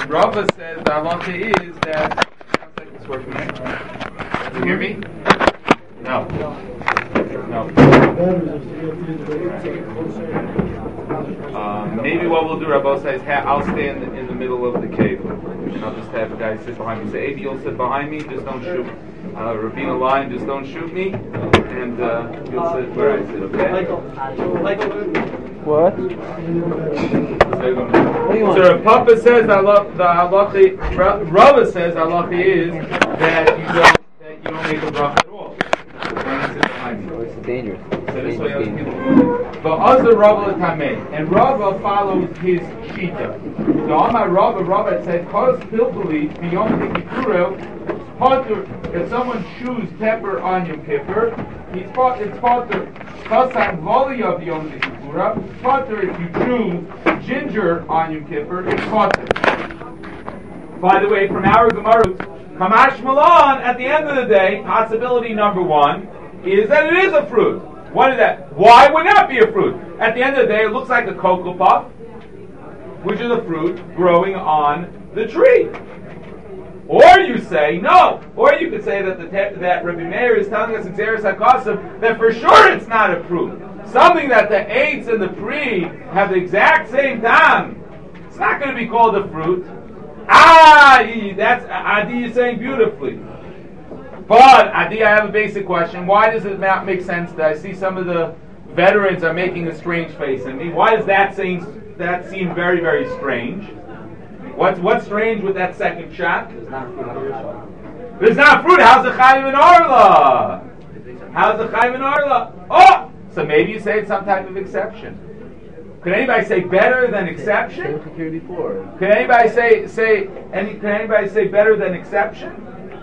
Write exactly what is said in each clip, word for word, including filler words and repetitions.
Rava says the halacha is that. It's working right? Can you hear me? No. No. Uh, maybe what we'll do, Rabbi says, I'll stand in the middle of the cave. And I'll just have a guy sit behind me. Say, Avi, you'll sit behind me, just don't shoot. Uh, Rabina line, just don't shoot me. And uh, you'll sit where I sit, okay? What? So Rav Papa says the halacha, Rava says the halacha is that you don't that you don't make a bracha at all. It's dangerous. So this way other people. But other Rava tamei, and Rava follows his shita. So on my Rava, Rava said, "Kos pilpuli beyond the kippuro." If someone chews pepper on Yom Kippur, he's part. It's potter. Kasan voli of Yom Kippur. Potter if you chew ginger on Yom Kippur, it's potter. By the way, from our Gemara, Kamash Malan, at the end of the day, possibility number one is that it is a fruit. What is that? Why would not be a fruit? At the end of the day, it looks like a cocoa puff, which is a fruit growing on the tree. Or you say no. Or you could say that the te- that Rabbi Meir is telling us in Xeris HaKosav that for sure it's not a fruit. Something that the eights and the pre have the exact same time. It's not going to be called a fruit. Ah, that's Adi is saying beautifully. But Adi, I have a basic question. Why does it not make sense that I see some of the veterans are making a strange face at me? Why does that seem that seem very very strange? What's what's strange with that second shot? There's not fruit. There's not fruit. How's the chayim in arla? How's the chayim in arla? Oh, so maybe you say it's some type of exception. Could anybody say better than exception? Could anybody say say any? Could anybody say better than exception?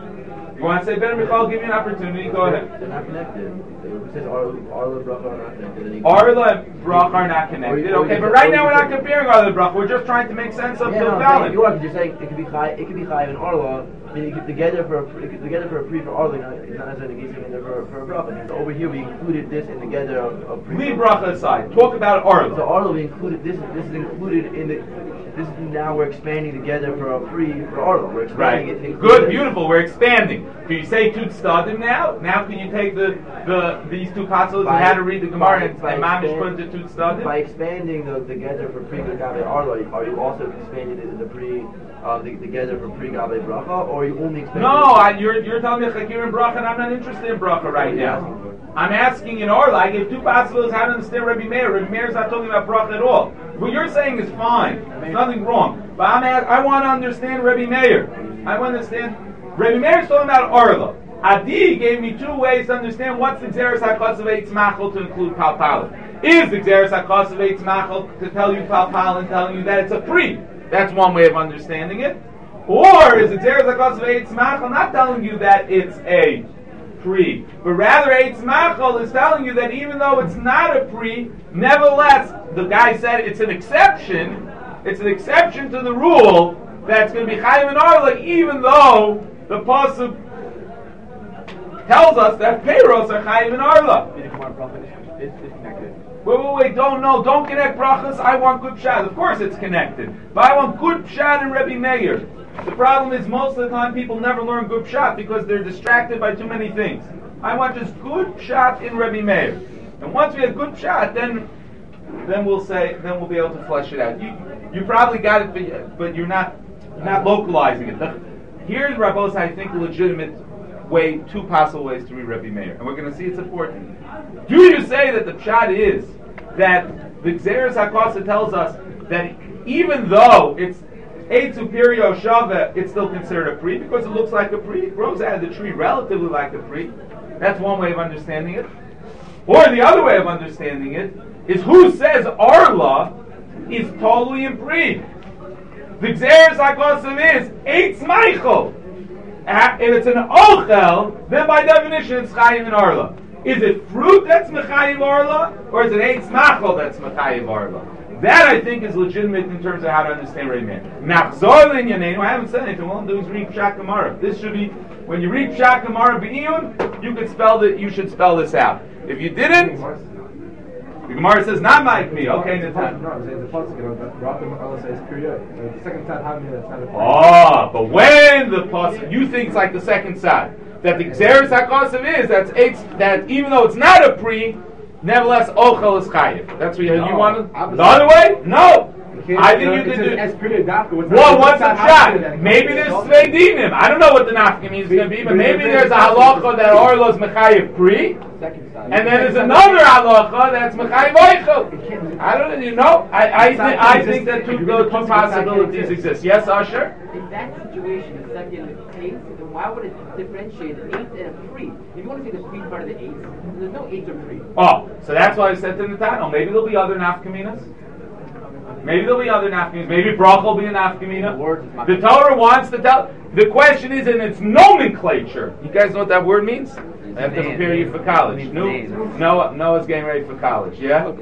You want to say better, Michal? Give me an opportunity. Go ahead. They're not connected. It says Arla and Bracha are not connected. Arla and Bracha are not connected. Okay, but right now we're not comparing Arla and Bracha. We're just trying to make sense of yeah, the no, balance. You are because you're saying it could be Chai, it could be Chai and Arla. I mean, you could together for a together for a pre for Arla. It's not necessarily negation in there for for a Bracha. So over here we included this in together of, of pre. Leave Bracha aside. Talk about Arla. So Arla we included this. This is included in the. This is now we're expanding together for a pre for Arla. We're expanding right. it. Good, beautiful. We're expanding. Can you say Tut Stadim now? Now can you take the, the these two apostles and how to read the Gemara and, and Mamish put into Tut Stadim? By expanding the together for pre Gabe Arla, are you also expanding it in the pre uh, the, together for pre Gabe Bracha, or are you only expanding? No, I, you're you're telling me Chakir and Bracha, and I'm not interested in Bracha right now. I'm asking in Arla. I gave two apostles how to understand Rabbi Meir. Rabbi Meir is not talking about Bracha at all. What you're saying is fine. There's nothing wrong. But I'm at, I want to understand Rabbi Meir. I want to understand. Rabbi Meir is talking about Arla. Adi gave me two ways to understand what's the Xeris HaKosav Eitz Machal to include Palpal. Is the Xeris HaKosav Eitz Machal to tell you Palpal and telling you that it's a pre? That's one way of understanding it. Or is the Xeris HaKosav Eitz Machal not telling you that it's a pre, but rather Eitz Machal is telling you that even though it's not a pre, nevertheless, the guy said it's an exception. It's an exception to the rule that's going to be Chayim and Arla, even though the pasuk tells us that Peiros are Chayim and Arla. Wait, wait, wait! Don't no, don't connect brachas. I want good pshat. Of course, it's connected, but I want good pshat in Rebbe Meir. The problem is most of the time people never learn good pshat because they're distracted by too many things. I want just good pshat in Rebbe Meir, and once we have good pshat, then then we'll say, then we'll be able to flesh it out. You you probably got it, but, but you're not you're not localizing it. The, here's Rabbos, I think, a legitimate way, two possible ways to read Rebbe Meir, and we're going to see it's important. Do you say that the pshat is that the Xeris HaKosav tells us that even though it's Eight superior shava, it's still considered a pri because it looks like a pri. It grows out of the tree relatively like a pri. That's one way of understanding it. Or the other way of understanding it is who says Arla is totally in pri. The Xeris HaKosav is Eitz Meichel. If it's an Ochel, then by definition it's Chayim and Arla. Is it fruit that's Mechayim Arla, or is it Eitz Machel that's Mechayim Arla? That I think is legitimate in terms of how to understand Rebbe Meir. Nachzor l'inyaneinu, I haven't said anything. All I'm doing is read Pshat Gemara. This should be, when you read Pshat Gemara b'iyun, you could spell that. You should spell this out. If you didn't, The Gemara says not Mike me. Okay, Natan. No, I'm saying the pasuk, you know, the Rabbim Allah says period. The second side, how many that's not a Oh, but when the pasuk, you think it's like the second side that the Xeris HaKosav is that's it's that even though it's not a pre, nevertheless Ochel is Chayiv. That's what you, no, you want. The other way? No. I think you could do. Well, what's the shot? Maybe there's Svei Dinim. I don't know what the nafkamim is going to be, but maybe there's a halacha that Orlo is Mechayiv pre, and then there's another halacha that's Mechayiv Oichel. I don't know. You know, I I, th- I think that two, those two possibilities exist. Yes, Usher. In that situation, the second case, then why would it differentiate an eighth and a pre? If you want to say the pre part of the eighth, there's no eighth or pre. Oh, so that's why I said to Nathaniel, maybe there'll be other nafkaminas. Maybe there'll be other nafkaminas. Maybe bracha will be a nafkamina. The Torah wants to tell. The question is in its nomenclature. You guys know what that word means? I have to prepare you for college. No, Noah, Noah's getting ready for college. Yeah.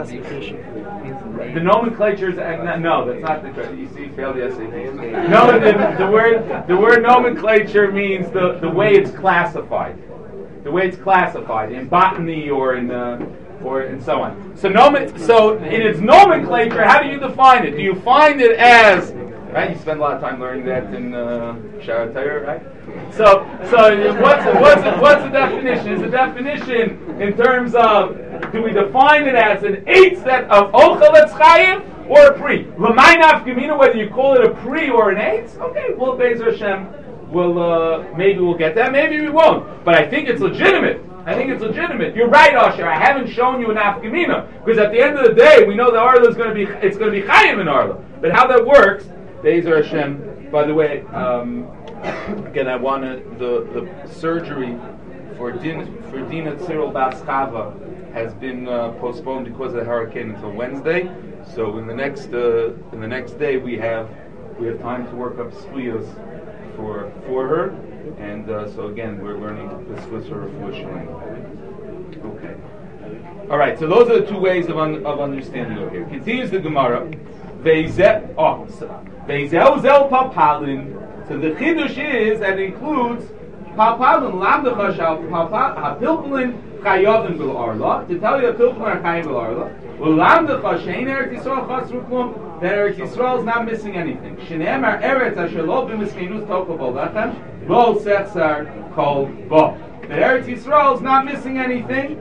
The nomenclature is uh, no. That's not the. You see, failed the S A T. No, the, the word the word nomenclature means the the way it's classified. The way it's classified in botany or in. Uh, Or and so on. So nomen, so in its nomenclature, how do you define it? Do you find it as right? You spend a lot of time learning that in uh, Shara Torah, right? So, so what's the, what's the, what's the definition? Is the definition in terms of do we define it as an eighth set of ochel etzchayim or a pre? L'maynaf gemina, whether you call it a pre or an eighth? Okay, well, Be'ezer Hashem, we'll uh, maybe we'll get that, maybe we won't. But I think it's legitimate. I think it's legitimate. You're right, Asher. I haven't shown you an afkamina because at the end of the day, we know the Arla is going to be it's going to be chayim in Arla. But how that works, Be'ezer Hashem. By the way, um, again, I wanted the the surgery for Din for Dina Cyril Bas Chava has been uh, postponed because of the hurricane until Wednesday. So in the next uh, in the next day, we have we have time to work up suyas for for her. And uh, so again, we're learning the Swiss or language. Okay. All right. So those are the two ways of un- of understanding over here. Continues the Gemara. Veizel oh, Veizel zel papalin. So the chidush is that it includes papalin lamdacha shal papilpulin chayavin bil arla. To tell you that pilpulin are chayavin bil arla. Ulamdacha shein eretz Yisrael chasru klum. That Eretz Yisrael is not missing anything. Shneimar eretz asher lo b'miskinus tokol b'olachem. Lo sechsar kol bo. The Eretz Yisrael is not missing anything.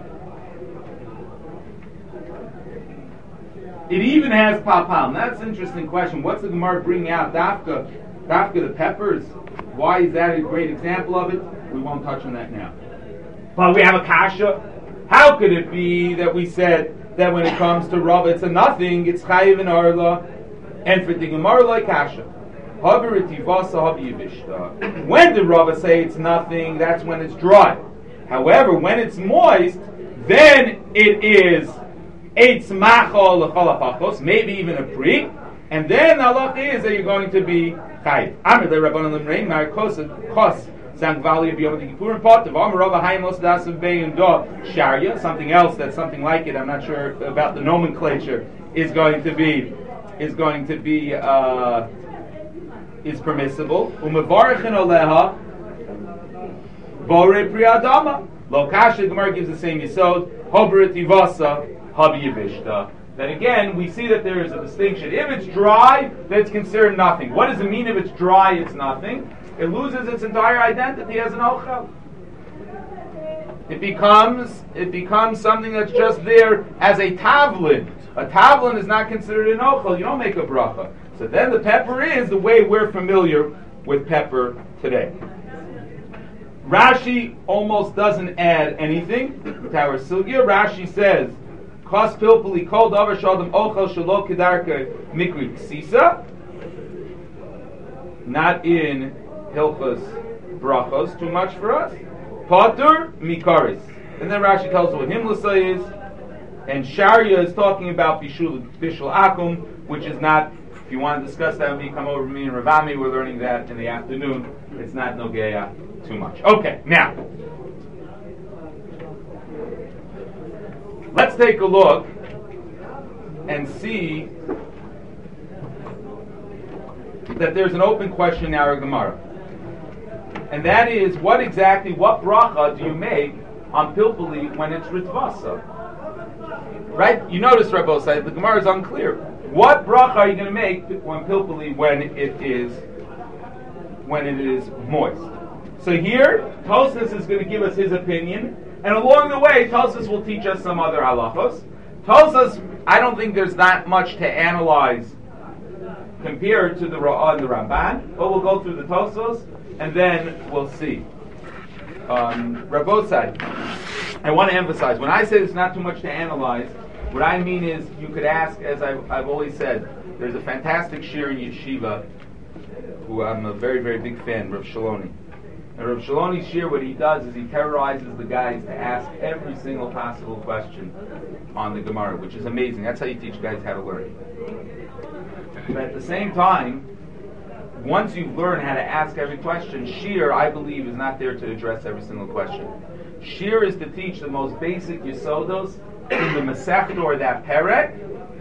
It even has papal. That's an interesting question. What's the Gemara bringing out? Dafka, Dafka the peppers. Why is that a great example of it? We won't touch on that now. But we have a kasha. How could it be that we said that when it comes to Rav, it's a nothing, it's chayiv and arla, and for the Gemara like kasha? When did Rava say it's nothing? That's when it's dry. However, when it's moist, then it is eitz machol l'cholapachos, maybe even a pre, and then the halacha is that you're going to be chayiv. Amr le Rabbanan l'mrein marikos kos sangvali b'yom kippurim potav. Amr Rava hayim los dasav bein do sharia. Something else that's something like it. I'm not sure about the nomenclature. Is going to be is going to be. Uh, is permissible. Umevarichin oleha bore priyadama. Lo kasha, Gemara gives the same yisod. Hoberet ivasa habi yivishta. Then again, we see that there is a distinction. If it's dry, then it's considered nothing. What does it mean if it's dry? It's nothing. It loses its entire identity as an ochel. It becomes it becomes something that's just there as a tavlin. A tavlin is not considered an ochel. You don't make a bracha. So then the pepper is the way we're familiar with pepper today. Rashi almost doesn't add anything to our sugya. Rashi says, "Kos pilpuli kol davar shadam ochel shelo kedarka mikri ksisa." Not in Hilchos brachos. Too much for us. Patur mikaris. And then Rashi tells us what himlasa is, and Sharia is talking about bishul bishul akum, which is not. If you want to discuss that with me, come over to me and Ravami. We're learning that in the afternoon. It's not nogeya too much. Okay, now let's take a look and see that there's an open question in our Gemara, and that is what exactly, what bracha do you make on pilpuli when it's ritvasa? right? You notice, Rabbi said the Gemara is unclear. What bracha are you going to make when pilpuli when it is when it is moist? So here, Tosfos is going to give us his opinion, and along the way, Tosfos will teach us some other halachos. Tosfos, I don't think there's that much to analyze compared to the Ra'ah and the Ramban, but we'll go through the Tosfos, and then we'll see. Um, Rabosai, I want to emphasize, when I say there's not too much to analyze, what I mean is, you could ask, as I've, I've always said, there's a fantastic shir in Yeshiva, who I'm a very, very big fan, Rav Shaloni. And Rav Shaloni's shir, what he does is he terrorizes the guys to ask every single possible question on the Gemara, which is amazing. That's how you teach guys how to learn. But at the same time, once you learn how to ask every question, shir, I believe, is not there to address every single question. Shir is to teach the most basic yisodos in the Masechta or that perek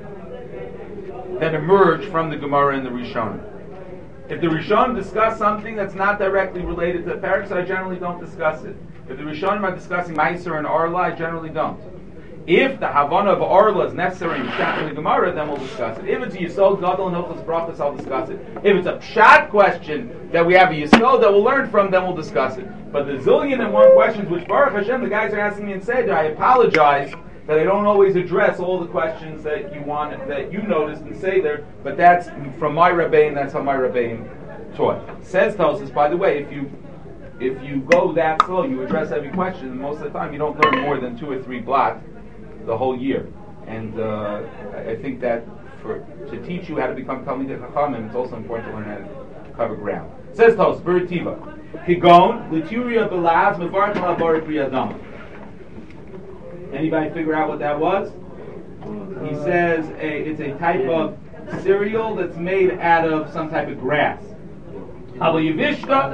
that emerge from the Gemara and the Rishonim. If the Rishonim discuss something that's not directly related to the perek, so I generally don't discuss it. If the Rishonim are discussing Meiser and Arla, I generally don't. If the Havana of Arla is necessary in Pshat in the Gemara, then we'll discuss it. If it's a Yisod, Gadol, and Hilchos Brachos, I'll discuss it. If it's a Pshat question that we have a Yisod that we'll learn from, then we'll discuss it. But the zillion and one questions which Baruch Hashem, the guys are asking me in Seder, I apologize that I don't always address all the questions that you want, that you noticed in Seder, but that's from my Rebbein, that's how my Rebbein taught. Says Tosfos, by the way, if you if you go that slow, you address every question, most of the time you don't learn more than two or three blocks the whole year. And uh, I think that for to teach you how to become Talmidei Chachamim, it's also important to learn how to cover ground. Says Tosfos, Beritiva, Kigon, Lituria Belaz, Mevarch Lavar Priyadam. Anybody figure out what that was? He says a, it's a type of cereal that's made out of some type of grass. Yivishta.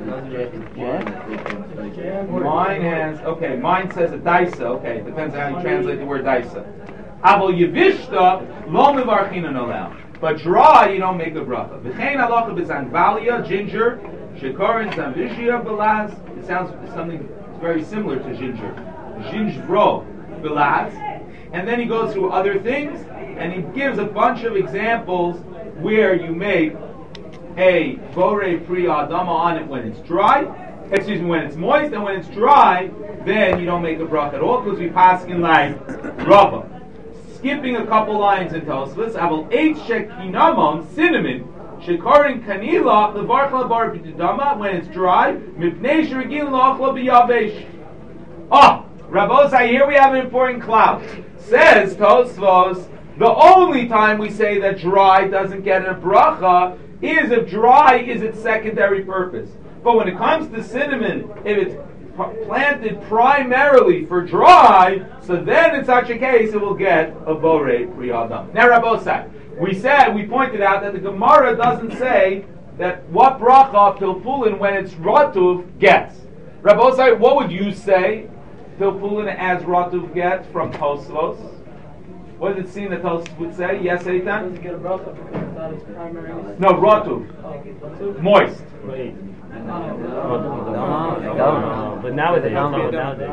Mine has, okay, mine says a daisa. Okay, it depends on how you translate the word daisa. Yivishta, lo mevarchina nolam. But dry, you don't make a bracha. V'chein halacha b'zanvalia, ginger, shekarin, zanvishia, belaz. It sounds something very similar to ginger. Gingebro, belaz. And then he goes through other things, and he gives a bunch of examples where you make a bore pri adama on it when it's dry, excuse me, when it's moist, and when it's dry, then you don't make a bracha at all, because we pass in like Rava. Skipping a couple lines in Tosfos, Aval eight shekinamon, cinnamon, shekarin kanila, levarchla bar b'dama, when it's dry, mipnei sherigin la'achla b'yavesh. Oh, Rabbosai, here we have an important cloud. Says Tosfos, the only time we say that dry doesn't get a bracha is if dry is its secondary purpose. But when it comes to cinnamon, if it's p- planted primarily for dry, so then in such a case it will get a borei pri adam. Now Rabbosai, we said, we pointed out that the Gemara doesn't say that what bracha pilpulin when it's ratuv gets. Rabbosai, what would you say pilpulin as ratuv gets from Tosfos? What does it seem that Tosfos would say? Yes, Eitan? Get a bracha because it's not its primary. No, ratuv. Oh. Moist. Wait. No, no, no. But nowadays, nowadays.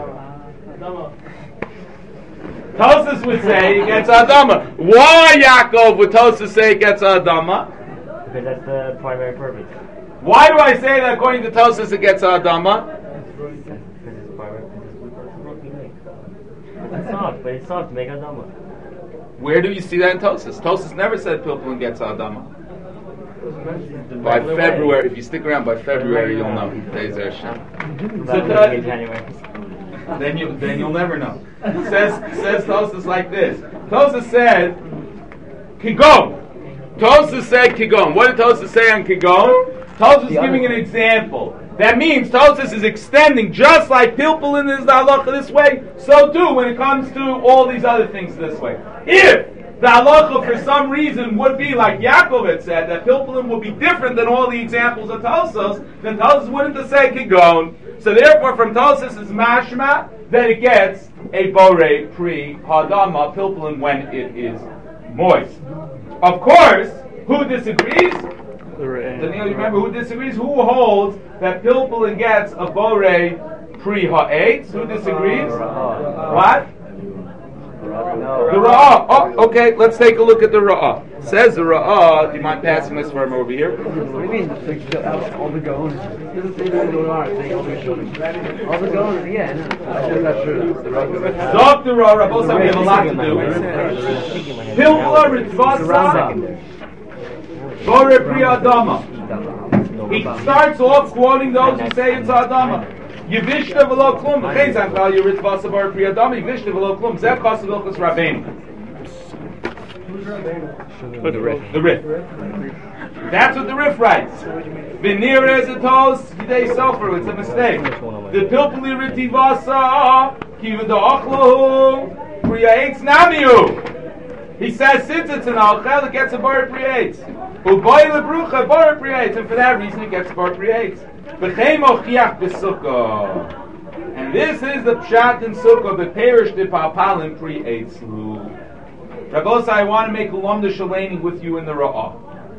Tosfos would say it gets Adama. Why, Yaakov, would Tosfos say it gets Adama? Because that's the primary purpose. Why do I say that according to Tosfos it gets Adama? Because it's primary. It's soft, but it's soft to make Adama. Where do you see that in Tosfos? Tosfos never said pilpulin gets Adama. By February, if you stick around by February, you'll know. Days are Hashem. So that, in January. then you then you'll never know. Says says Tosfos like this. Tosfos said Kigon. Tosfos said Kigon. What did Tosfos say on Kigon? Tosfos is giving an example. That means Tosfos is extending, just like pilpulin is the halacha this way, so too when it comes to all these other things this way. If the halacha for some reason would be like Yaakov had said, that pilpulin would be different than all the examples of Tosfos, then Tosfos wouldn't have said Kigon. So therefore from Tosfos is mashma that it gets a borei pri hadama pilpulin when it is moist. Of course, who disagrees? Daniel, you remember who disagrees? Who holds that pilpulin gets a borei pri ha'etz? Who disagrees? What? No. The Ra'ah. Oh, okay, let's take a look at the Ra'ah. Says the Ra'ah, do you mind passing this from over here? What do you mean? All the goons. It doesn't say that going on. It's saying all the goons. All the goons, yeah. No. That's not true. Stop the Ra'ah, Rabbi, we have a lot to do. Pilpula Ritvasa Bore Priyadama. He starts off quoting those who say it's Adama. Yivishta v'lo klum. V'chein zan chal Ritvasa Bore Priyadama. Yivishta v'lo klum. Zeh chas v'ilchus Rabbeinu. The Rif. The Rif. That's what the Rif writes. V'nir as it holds Yidei Sofer. It's a mistake. The Pilpuli Ritvasa Ki v'da'achlahu Priyaetz Namiu. He says, since it's an alchel, it gets a bar priyates. Uboy lebrucha bar priyates, and for that reason, it gets a bar priyates. B'chein mochiach b'sukkah, and this is the pshat in sukkah. B'perish d'palpalim priyates. Rabbi, I want to make a lumda shaleni with you in the ra'ah.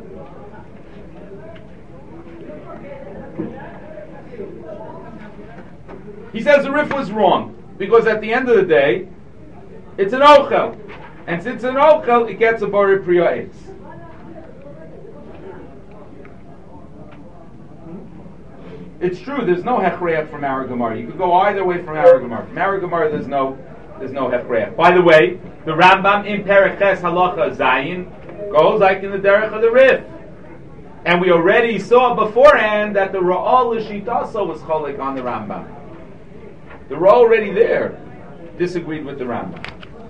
He says the Rif was wrong because at the end of the day, it's an ochel. And since it's an ochel, it gets a bari priya eitz. It's true. There's no hechreach from our Gemara. You could go either way from our Gemara. From our Gemara, there's no, there's no hechreach. By the way, the Rambam in Pereches Halacha Zayin goes like in the derech of the Rif, and we already saw beforehand that the Ra'al L'Shitasa was cholik on the Rambam. The Ra'al already there disagreed with the Rambam.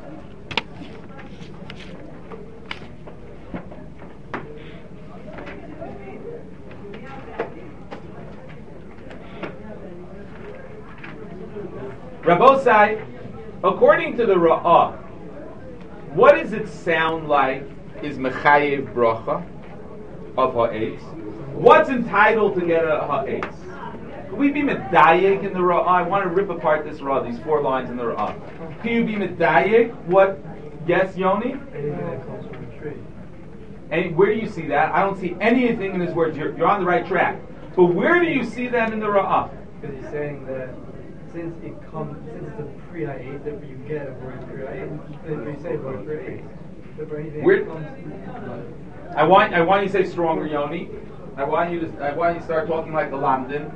Rabbosai, according to the Ra'ah, what does it sound like is Mechayev Bracha of Ha'etz? What's entitled to get a Ha'etz? Can we be Medayek in the Ra'ah? I want to rip apart this Ra'ah, these four lines in the Ra'ah. Can you be Medayek? What? Yes, Yoni? Anything that comes from a tree. And where do you see that? I don't see anything in his words. You're, you're on the right track. But where do you see that in the Ra'ah? Because he's saying that since it comes, since it's a pre-eight, therefore you get a word pre-eight. Then you say word pre-eight. Therefore anything Where- that comes. I want I want you to say stronger, Yoni. I want you to I want you to start talking like the Lamdin.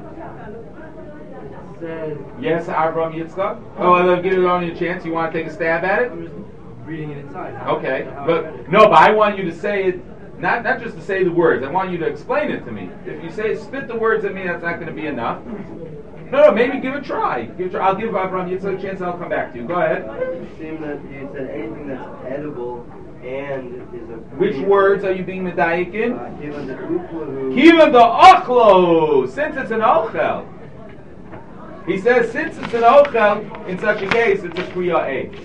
Says, Yes, Avram Yitzchak. Oh, I'll give you only a chance. You want to take a stab at it? I'm just reading it inside. How- Okay, how I read but it. no, but I want you to say it. Not not just to say the words. I want you to explain it to me. If you say spit the words at me, that's not going to be enough. No, no, maybe give it a try. Give it a try. I'll give Avram Yitzchak a chance, and I'll come back to you. Go ahead. It seems that you said anything that's edible and is a Which words are you being medayik in? Uh, given the uplahu. Kiva the ochlo, since it's an ochel. He says, since it's an ochel, in such a case, it's a kriya eitz.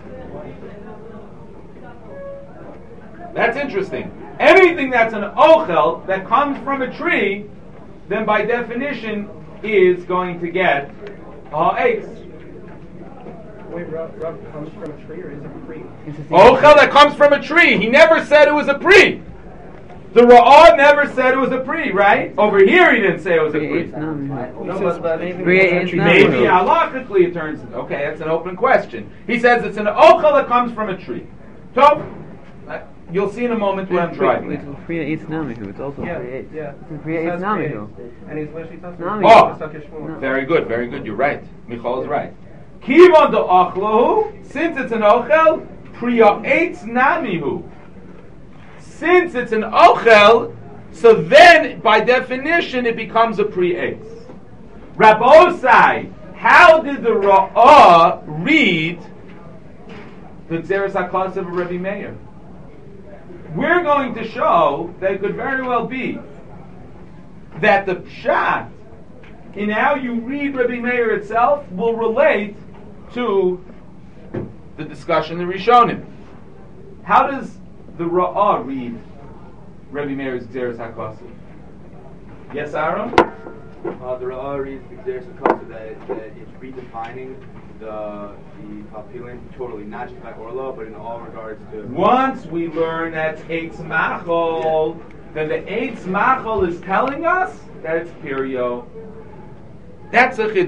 That's interesting. Anything that's an ochel that comes from a tree, then by definition is going to get a eitz. Wait, rub, rub comes from a tree or is it free? Ochel that comes from a tree. He never said it was a pri. The Ra'ah never said it was a pri, right? Over here he didn't say it was a pri. No, but, but anything Maybe halachically it turns. Okay, that's an open question. He says it's an ochel that comes from a tree. So you'll see in a moment what I'm driving at. It's Priya Eitz Namihu. It's also Yeah, Priya Eitz. yeah. It's Priya Eitz Namihu. And he's literally talking Nami. about Oh, very good, very good. You're right. Michal is right. Kivon the ochlahu, since it's an ochel, priya eitz namihu. Since it's an ochel, so then by definition it becomes a pri eitz. Rabbosai, how did the Ra'ah read the Xeris HaKos of Rabbi Meir? We're going to show that it could very well be that the pshat in how you read Rabbi Meir itself will relate to the discussion in the Rishonim. How does the Ra'ah read Rabbi Meir's Xeris HaKos? Yes, Aaron? Uh, the Ra'ah reads the Xeris HaKos that, that it's redefining the the papilin totally, not just by Orla, but in all regards to. Once we learn that's Eitz Machol, then the Eitz Machol is telling us that it's Pirio. That's a Chiddush.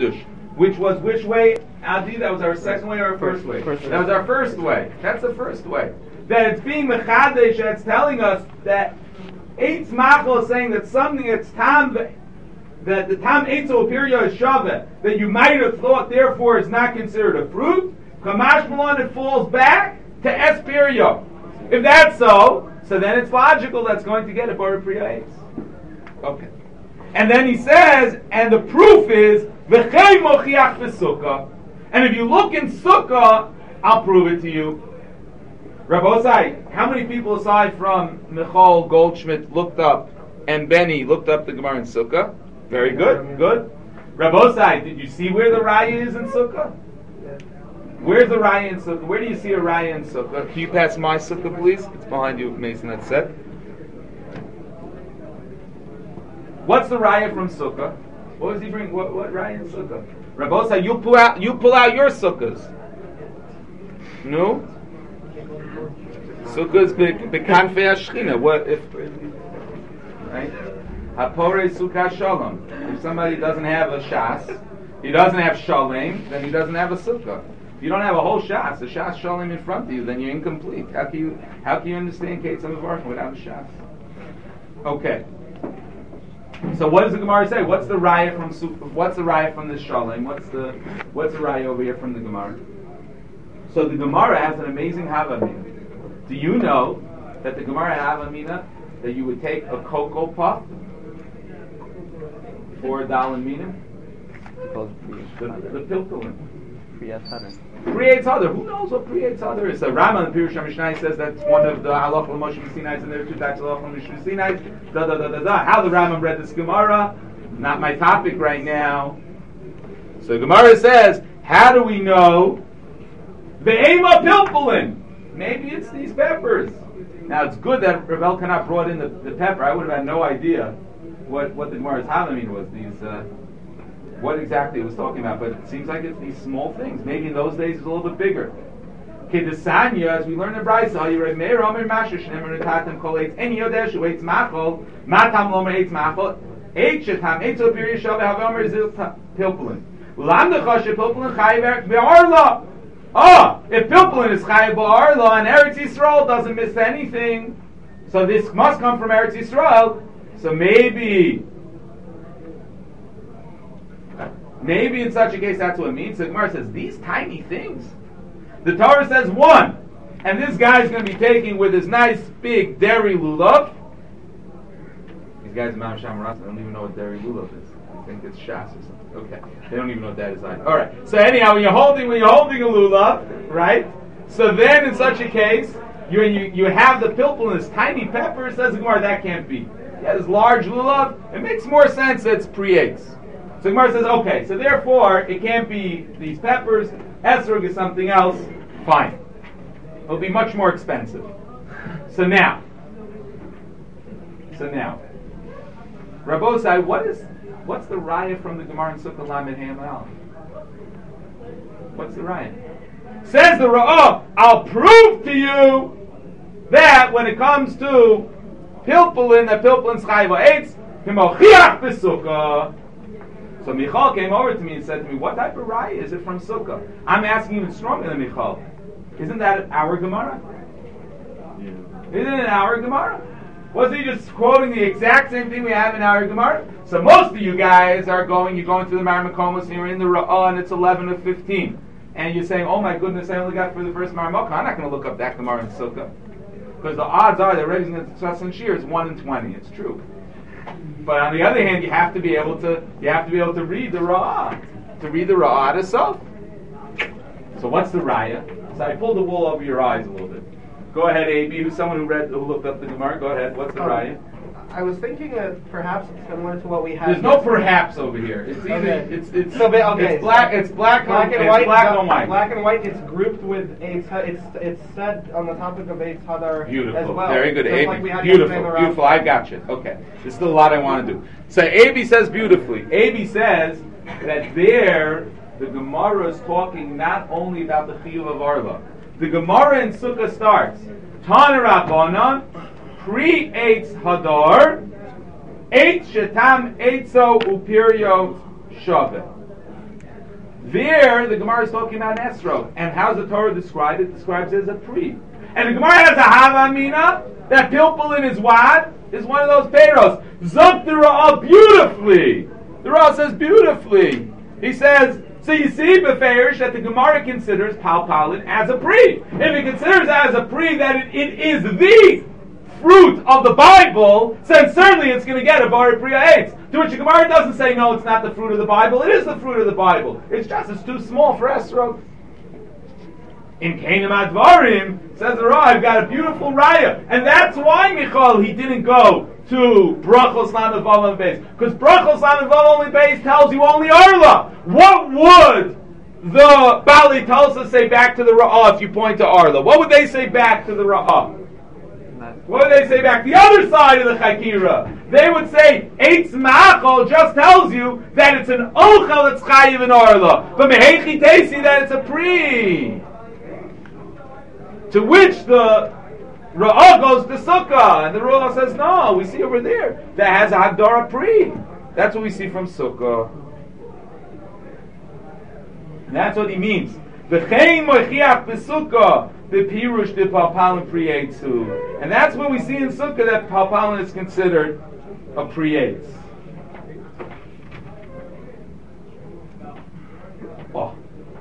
which was which way, Adi? That was our second way or our first, First- way? first way. That was our first way. That's the first way. That it's being mechadesh, that's telling us that Eitz Machal is saying that something that's tam, that the tam Eitzo Pirya is Shaveh, that you might have thought therefore is not considered a fruit, Kamash Malon, it falls back to Es Pirya. If that's so, so then it's logical that's going to get a Bor Priya Eitz. Okay. And then he says, and the proof is, V'chei mochiach v'sukkah. And if you look in Sukkah, I'll prove it to you. Rabbi Osai, how many people aside from Michal Goldschmidt looked up, and Benny looked up the Gemara in Sukkah? Very good, good. Rabbi Osai, did you see where the Raya is in Sukkah? Where's the Raya in Sukkah? Where do you see a Raya in Sukkah? Can you pass my Sukkah, please? It's behind you, Mason, that's set. What's the Raya from Sukkah? What does he bring? What, what Raya in Sukkah? Rabbi Osai, you pull out, you pull out your Sukkahs. No? Sukkah is bekanfei hashchina. What if? Right? Hapore sukkah shalom. If somebody doesn't have a shas, he doesn't have shalem, then he doesn't have a sukkah. If you don't have a whole shas, a shas shalem in front of you, then you're incomplete. How can you? How can you understand Kate Samavarch without a shas? Okay. So what does the Gemara say? What's the raya from sukkah? What's the raya from the shalem? What's the What's the raya over here from the Gemara? So the Gemara has an amazing havamina. Do you know that the Gemara havamina that you would take a cocoa puff for a dalin mina? The, the pilpulin. Priyetz Hadar. Who knows what Priyetz Hadar is? So Rama in Pirush HaMishnah says that's one of the halach l'Moshe Sinai, and there are two types of halach l'Moshe Sinai. Da da da da da. How the Rama read this Gemara? Not my topic right now. So Gemara says, how do we know? Ve'ema pilpulin. Maybe it's these peppers. Now it's good that Rav Elkanah brought in the, the pepper. I would have had no idea what, what the Gemara's Halamin was. These, uh, what exactly it was talking about. But it seems like it's these small things. Maybe in those days it's a little bit bigger. Kedesanya, as we learn in Brisa, you read Meir Omer Masher Shnemer Netatem Kol Eitz Any Yodesh Who Eitz Machol Matam Lomer Eitz Machol Eitz Shetam Eitz Opir Yishav Havomer Zil Pilpulin Ulam Dechoshe Pilpulin Chayiv Be'arla. Oh, if Pilpulin is Chayiv Be'arla and Eretz Yisrael doesn't miss anything, so this must come from Eretz Yisrael. So maybe, maybe in such a case that's what it means. So Gemara says these tiny things. The Torah says one, and this guy's going to be taking with his nice big dairy lulav. These guys in Mount Shamaras, they don't even know what dairy lulav is. I think it's shas or something. Okay, they don't even know what that is either. All right. So anyhow, when you're holding when you're holding a lulav, right? So then, in such a case, you you you have the pilpul and this tiny pepper. Says the Gemara that can't be. Yeah, this large lulav. It makes more sense that it's pre-eggs. So the Gemara says, okay, so therefore it can't be these peppers. Esrog is something else. Fine. It'll be much more expensive. So now, so now, Rabbosai, what is what's the raya from the Gemara in Sukkah Lamed Ham Aleph? What's the raya? Says the Ra'ah, I'll prove to you that when it comes to Pilpulin, that Pilpulin's Chayiv Eitz, Himochiach B'Sukkah. So Michal came over to me and said to me, what type of raya is it from Sukkah? I'm asking even stronger than Michal. Isn't that our Gemara? Yeah. Isn't it our Gemara? Was he just quoting the exact same thing we have in our Gemara? So most of you guys are going, you're going through the Maramakomos and you're in the Ra'ah and it's eleven of fifteen. And you're saying, oh my goodness, I only got for the first Maramakom. I'm not going to look up that Gemara in Sukkah. Because the odds are that raising the Tzas and Shir is one in twenty. It's true. But on the other hand, you have to be able to you have to be able to read the Ra'ah. To read the Ra'ah itself. So what's the Raya? So I pulled the wool over your eyes a little bit. Go ahead, A B, who's someone who read who looked up the Gemara. Go ahead. What's the um, Raya? I was thinking that perhaps it's similar to what we had. There's no perhaps over here. It's either okay. it's it's so, okay. it's black it's black, black on, and it's white. Black no, on white. Black and white. It's grouped with Eitz. It's it's said on the topic of Eitz Hadar Beautiful. as well. Very good. Just A B. like we had Beautiful. Beautiful. I got you. Okay. There's still a lot I want to do. So A B says beautifully. A B says that there the Gemara is talking not only about the Chiyuv of Arla. The Gemara in Sukkah starts Tana Rabbanan Pri Eitz Hadar Eitz Shetam Eitzo Upiryo Shaveh. There, the Gemara is talking about an esrog. And how's the Torah describe it? It describes it as a pri. And the Gemara has a havamina that pilpulin is what? Is one of those peiros. Zok the Ra'ah beautifully. The Ra'ah says beautifully. He says, so you see, Beferish, that the Gemara considers palpalin as a pri. If it considers as a pri that it, it is the fruit of the Bible, then certainly it's going to get a bar priya eitz. To which the Gemara doesn't say, no, it's not the fruit of the Bible. It is the fruit of the Bible. It's just, it's too small for esrog. In Kainam Advarim, says the Ra'ah, I've got a beautiful raya. And that's why, Michal, he didn't go to Brachos Lamed Vav Lamed Beis. Because Brachos Lamed Vav Lamed Beis tells you only Arla. What would the Bali Tulsa say back to the Ra'ah if you point to Arla? What would they say back to the Ra'ah? What would they say back? The other side of the Chakira. They would say, Eitz Ma'achol just tells you that it's an Ochel that's Chayiv in Arla. But Mehechi Tesi that it's a Pri. To which the Ra'ah goes to Sukkah, and the Ra'ah says, no, we see over there, that has a Hagdara Pri. That's what we see from Sukkah. And that's what he means. V'chein mochiach b'Sukkah, the Pirush de Palpalin Pri Eitzu. And that's what we see in Sukkah, that Palpalin is considered a Pri Eitz. Oh.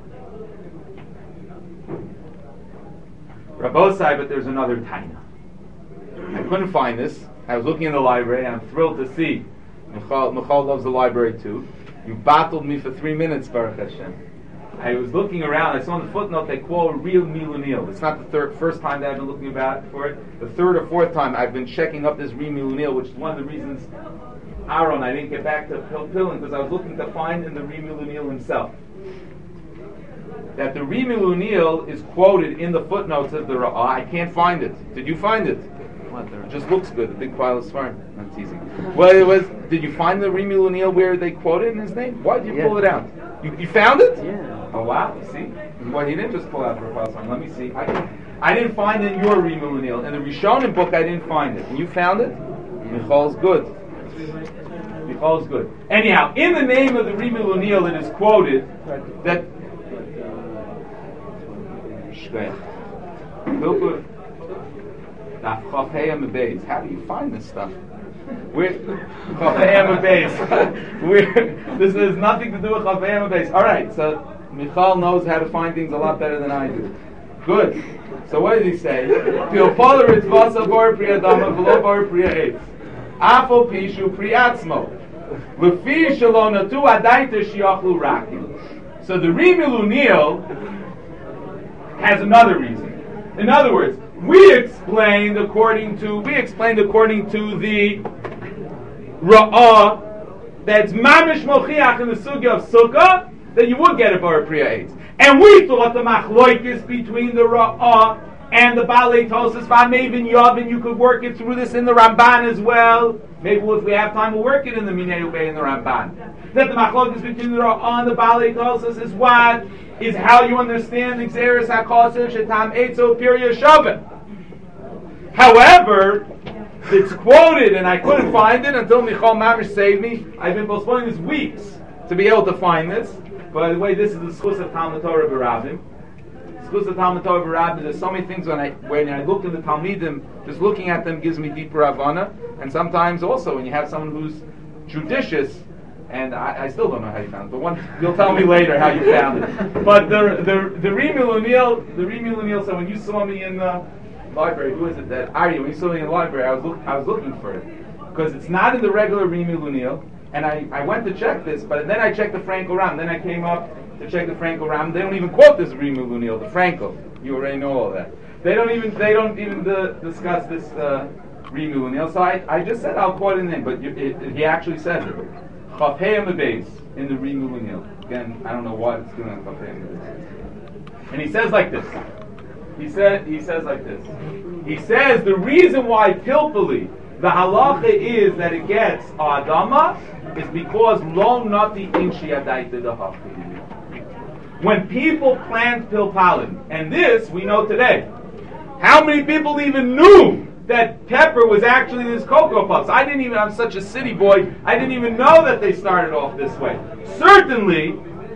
Rabbosai, but there's another taina. I couldn't find this. I was looking in the library, and I'm thrilled to see. Michal, Michal loves the library too. You battled me for three minutes, Baruch Hashem. I was looking around. I saw in the footnote they quote real Milunil. It's not the third, first time that I've been looking about for it. The third or fourth time I've been checking up this real Milunil, which is one of the reasons, Aaron, I didn't get back to Pilpilin, because I was looking to find in the real Milunil himself that the Rimilunil is quoted in the footnotes of the Ra'ah. I can't find it. Did you find it? It just looks good. The big pile of Sfarim. I'm teasing. Well, it was. Did you find the Rimilunil where they quoted in his name? Why did you yeah. pull it out? You, you found it? Yeah. Oh wow. See? Well, he didn't just pull out the pile of Sfarim. Let me see. I, I didn't find it in your Rimilunil. In the Rishonim book, I didn't find it. And you found it? Yeah. Michal's good. Michal's good. Anyhow, in the name of the Rimilunil, it is quoted that. How do you find this stuff? Where this has nothing to do with Chafei Beis. All right, so Michal knows how to find things a lot better than I do. Good. So what did he say? So the Rimilunil has another reason. In other words, we explained according to we explained according to the Ra'ah that's mamish mochiach in the sugya of sukkah that you would get a bar priya eitz. And we thought the machloikis between the Ra'ah and the Balei Tosas V'Amevin Yavin, you could work it through this in the Ramban as well. Maybe if we have time, we'll work it in the Minei Ubei in the Ramban. That the machloikis between the Ra'ah and the Balei Tosas is what? Is how you understand the Xeris HaKoseh Shetam Eitzo Pirya Shavin. However, it's quoted, and I couldn't find it until Michal Mamish saved me. I've been postponing this weeks to be able to find this. By the way, this is the schus of Talmud Torah B'Rabim. Schus of Talmud Torah B'Rabim. There's so many things when I when I look in the Talmidim, just looking at them gives me deeper Havana. And sometimes also when you have someone who's judicious. And I, I still don't know how you found it, but one, you'll tell me later how you found it. But the the the Rimilunil, the Rimilunil. So when you saw me in the library, who is it that Ari? When you saw me in the library, I was look, I was looking for it because it's not in the regular Rimilunil. And I, I went to check this, but then I checked the Frankel Ram. Then I came up to check the Frankel Ram. They don't even quote this Rimilunil, the Frankel. You already know all that. They don't even they don't even the, discuss this uh, Rimilunil. So I, I just said I'll quote it in, but you, it, it, he actually says it. Chafei Beis in the Rimilunil. Again, I don't know what it's doing on Chafei Beis. And he says like this. He said he says like this. He says the reason why Pilpuli, the halacha is that it gets Adama is because lo nati inshi adaita dehafti. When people plant Pilpalin, and this we know today. How many people even knew that pepper was actually this cocoa puffs? I didn't even, I'm such a city boy, I didn't even know that they started off this way. Certainly,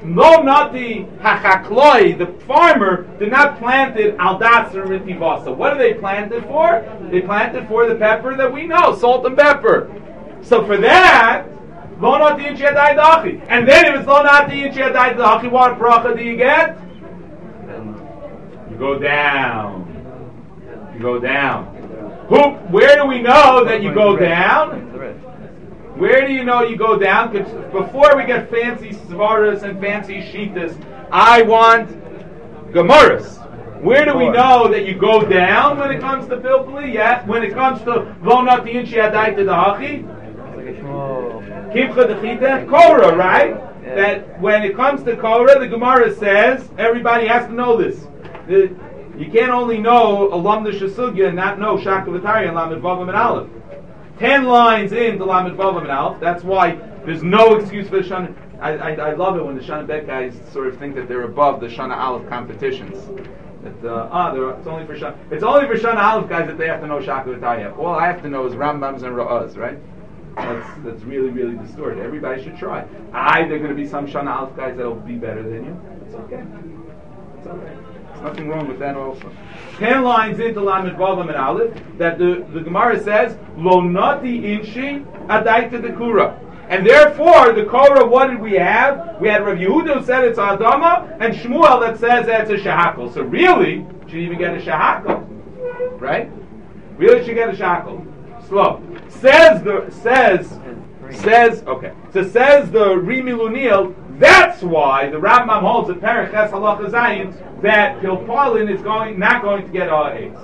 No, not the hachakloi, the farmer did not plant it al datzer ritivasa. What do they plant it for? They planted for the pepper that we know, salt and pepper. So for that, lo not the inchi adai dachi. And then if it's lo not the inchi adai dachi, what bracha do you get? You go down. You go down. Who? Where do we know that you go down? Where do you know you go down? Because before we get fancy svaras and fancy shitas, I want gemaras. Where do we know that you go down when it comes to pilpuli? Yes. When it comes to lo not the inchi adai to the hachi, kipcha dechita korah, right? That when it comes to korah, the Gemara says everybody has to know this. The, you can't only know Alam Shasugya and not know Shakavatari and Lamed Vavam and Aleph. Ten lines into Lamed Vavam and Aleph. That's why there's no excuse for the Shana. I, I, I love it when the Shana Bet guys sort of think that they're above the Shana Aleph competitions. That uh, ah, it's only for Shana. It's only for Shana Aleph guys that they have to know Shakavatari. All I have to know is Rambams and Ra'az, right? That's that's really really distorted. Everybody should try. I there are going to be some Shana Aleph guys that will be better than you. It's okay. It's okay. Nothing wrong with that also. Ten lines into Lamed Vavam and Aleph that the, the Gemara says Lo nati inshi adaita de kura. And therefore the Korah, what did we have? We had Rav Yehuda who said it's Adama and Shmuel that says that it's a Shahakal. So really, should even get a Shahakal. Right? Really should get a Shahakal. Slow. Says the says says okay. So says the Rimi Lunil. That's why the Rambam holds at Perek Ches Halacha Zayin that Pilpulin is going not going to get our eggs.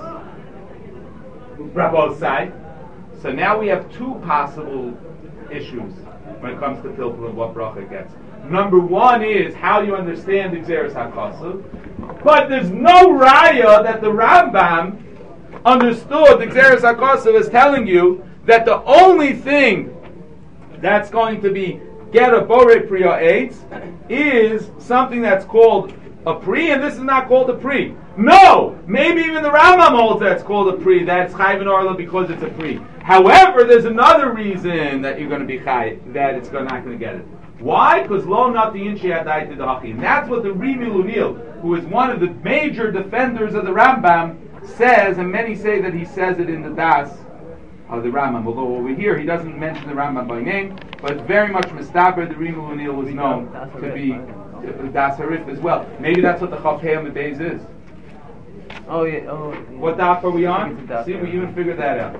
Rabbi side. So now we have two possible issues when it comes to Pilpulin, what bracha gets. Number one is how you understand the Gzeres HaKasav, but there's no raya that the Rambam understood the Gzeres HaKasav as telling you that the only thing that's going to be get a Borei Priya AIDS is something that's called a Pri, and this is not called a Pri. No! Maybe even the Rambam holds that it's called a Pri, that it's Chayv and Orla because it's a Pri. However, there's another reason that you're going to be Chayv, that it's not going to get it. Why? Because Lo not the Inchi Adai to the Hachi. And that's what the Rimi Lunil, who is one of the major defenders of the Rambam, says, and many say that he says it in the Das of the Rambam. Although over here he doesn't mention the Rambam by name, but very much Mistaber, the Rimi Lunil was known to be Das Harif as well. Maybe that's what the Chafei HaMebeis is. Oh yeah. Oh. Yeah. What daf are we on? See, we even figured that out.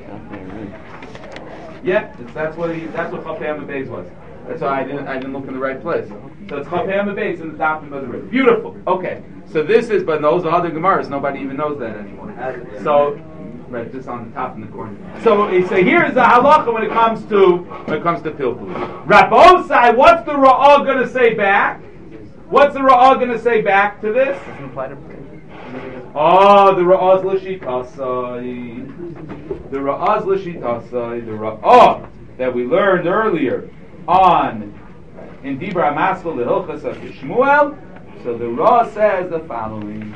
Yeah, it's, that's what he. That's what Chafei HaMebeis was. That's why I didn't. I didn't look in the right place. So it's Chafei HaMebeis in the daf of the Rif. Beautiful. Okay. So this is, but those other Gemaras, nobody even knows that anymore. So. Right, just on the top in the corner. So, so here's the halacha when it comes to when it comes to pilpul. Rabbosai, what's the Ra'ah going to say back? What's the Ra'ah going to say back to this? Doesn't apply to prayer. Oh, the Ra'ah's l'shitasai. The Ra'ah's l'shitasai. The Ra'ah that we learned earlier on in Dibra Maskal the Hilchas of Shmuel. So the Ra'ah says the following.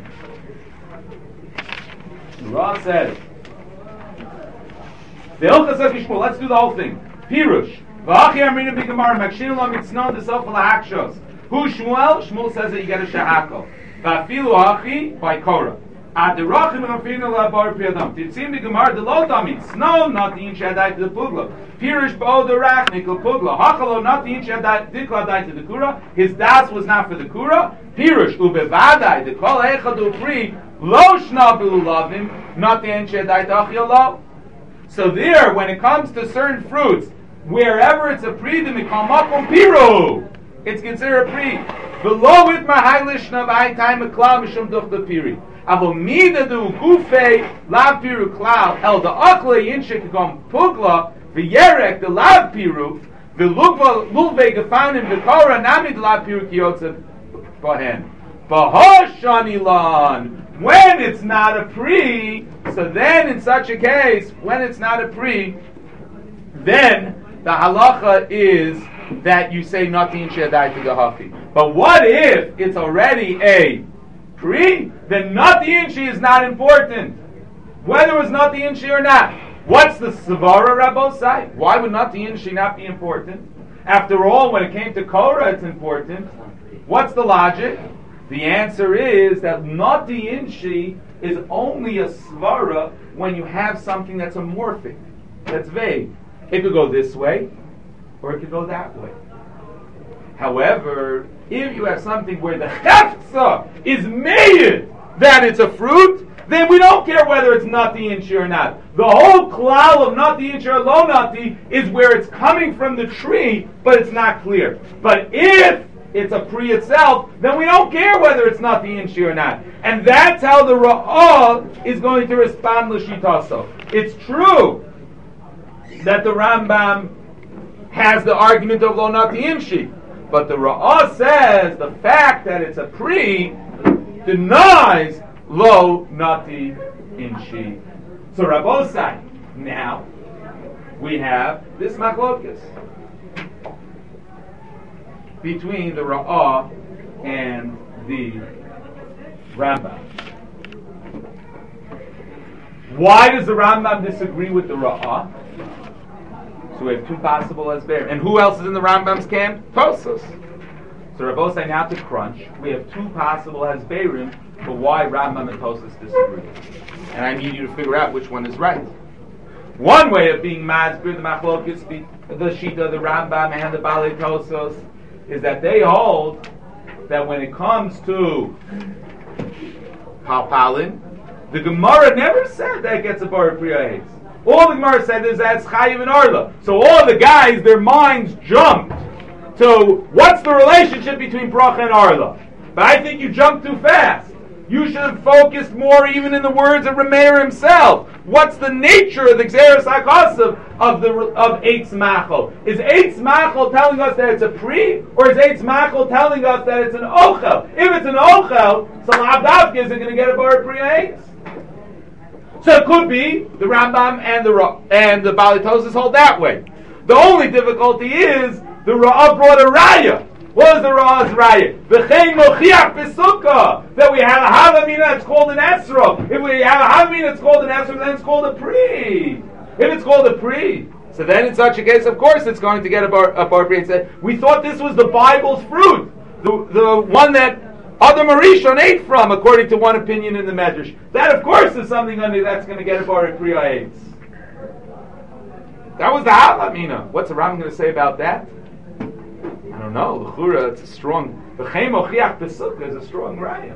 The Ra'ah says. The Hilchas of Shmuel. Let's do the whole thing. Pirush. V'achi amrina b'gemara makshin lo mitznon d'sof l'hakshos. Who Shmuel? Shmuel says that you get a shahakol. V'afilu hachi by Korah. Adirachim amrina la'bar priyadam. Titzim b'gemara d'lo dami. Snow not the inch adai to the pugla. Pirush b'o derach nikol pugla. Hachalo not the inch adai dikla adai to the kura. His das was not for the kura. Pirush ubevadai the kol echadu pri lo shna b'lulavim not the inch adai to achiolo. So there, when it comes to certain fruits, wherever it's a pri, the mikamakom piru, it's considered a pri. Below it, mahaylish navai time klal mishum duch the piri. Avo mida du gufe lav piru klal el the akle yinshik gom pugla v'yerek the lav piru v'lugva lulve gefanim v'kora namid lav piru kiyotze bahen. Bahashanilan. When it's not a pri, so then in such a case, when it's not a pri, then the halacha is that you say not the inchi adai to gahafi. But what if it's already a pri? Then not the inchi is not important. Whether it was not the inchi or not. What's the Savara Rabbosai? Why would not the inchi not be important? After all, when it came to Korah, it's important. What's the logic? The answer is that Nati Inshi is only a svara when you have something that's amorphic, that's vague. It could go this way, or it could go that way. However, if you have something where the hefza is made that it's a fruit, then we don't care whether it's nati inshi or not. The whole klal of nati inshi or lo nati is where it's coming from the tree, but it's not clear. But if it's a pri itself, then we don't care whether it's nati inshi or not. And that's how the Ra'ah is going to respond l'shitaso. It's true that the Rambam has the argument of lo nati inshi, but the Ra'ah says the fact that it's a pri denies lo nati inshi. So Rabbosai, now we have this machlokes between the Ra'ah and the Rambam. Why does the Rambam disagree with the Ra'ah? So we have two possible asber. And who else is in the Rambam's camp? Tosas. So Rabbosai, now to crunch, we have two possible asberim for why Rambam and Tosas disagree. And I need you to figure out which one is right. One way of being masbir, the machlokes, the shita, the Rambam, and the Balei Tosas, is that they hold that when it comes to Palpalin, the Gemara never said that it gets a bar priya. All the Gemara said is that it's Chayiv and Arla. So all the guys, their minds jumped to what's the relationship between Bracha and Arla. But I think you jumped too fast. You should have focused more even in the words of Rameir himself. What's the nature of the Xeris HaKasav of the of Eitz Machol? Is Eitz Machol telling us that it's a pri, or is Eitz Machol telling us that it's an Ochel? If it's an Ochel, so L'Abdavka isn't going to get a bar pri Eitz. So it could be the Rambam and the and the Balei Tosas hold that way. The only difficulty is the Ra'ah brought a Raya. What is the Ra'ah's Raya? V'chein mochiach b'sukkah, that we have a Havamina that's called an Esro. If we have a Havamina that's called an Esro, then it's called a Pri. If it's called a Pri, so then in such a case, of course, it's going to get a bar, a bar Pri. We thought this was the Bible's fruit, the the one that Adam Arishon ate from, according to one opinion in the Medrash. That, of course, is something that's going to get a bar Pri Eitz. That was the Havamina. What's the Rambam going to say about that? I don't know. L'chura, it's a strong. The V'chein mochiach b'sukkah is a strong raya.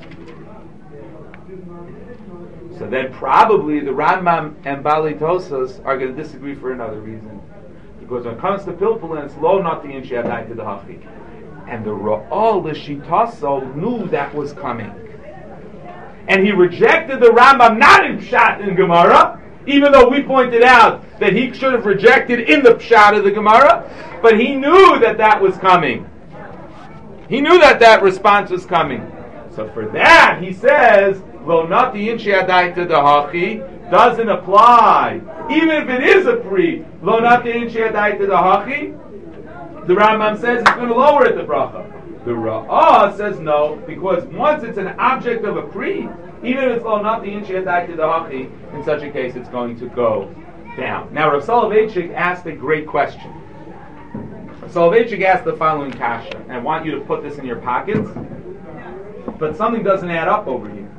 So then, probably the Rambam and Balei Tosas are going to disagree for another reason, because when it comes to pilpulin, it's lo not the inshi adai to the hachi, and the Ra'al the Shitaso knew that was coming, and he rejected the Rambam not in Pshat in Gemara. Even though we pointed out that he should have rejected in the pshat of the Gemara, but he knew that that was coming. He knew that that response was coming. So for that, he says, "Lo nati inshi adaita dahachi" doesn't apply. Even if it is a pri, "Lo nati inshi adaita dahachi," the Rambam says it's going to lower it the bracha. The Ra'ah says no, because once it's an object of a pri, even if it's lo not the inshi adaita dahachi, in such a case it's going to go down. Now Rav Soloveitchik asked a great question. Rav Soloveitchik asked the following kasha, and I want you to put this in your pockets, but something doesn't add up over here.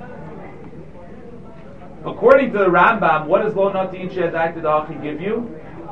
According to the Rambam, what does lo not the inshi adaita dahachi give you?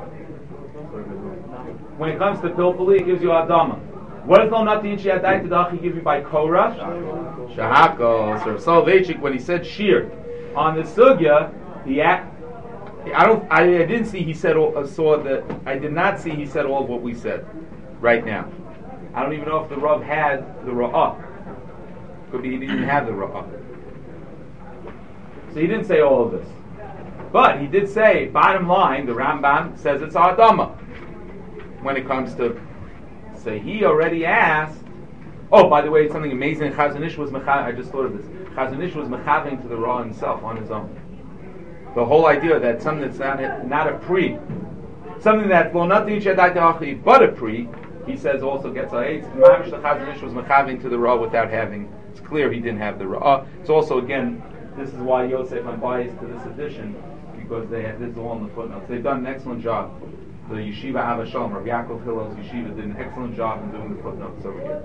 When it comes to pilpuli, it gives you adama. What does lo not the inshi adaita dahachi give you by Korah? Shahakol. So Soloveitchik, when he said shir on the sugya, he act, I don't. I, I didn't see. He said. All, saw that. I did not see. He said all of what we said right now. I don't even know if the Rav had the Ra'ah. Could be he didn't have the Ra'ah. So he didn't say all of this, but he did say. Bottom line, the Rambam says it's Adama when it comes to. So he already asked. Oh, by the way, it's something amazing. Chazon Ish was mechav. I just thought of this. Chazon Ish was mechaving to the Ra himself on his own. The whole idea that something that's not a, not a pri, something that's well not the inshi adaita dahachi but a pri, he says also gets a eitz. Mamish the Chazon Ish was mechaving to the Ra without having. It's clear he didn't have the Ra. It's also again. This is why Yosef I'm biased to this edition, because they have, this is all in the footnotes. They've done an excellent job. The Yeshiva Abba Shalom, Rav Yaakov Hillel's Yeshiva did an excellent job in doing the footnotes over here.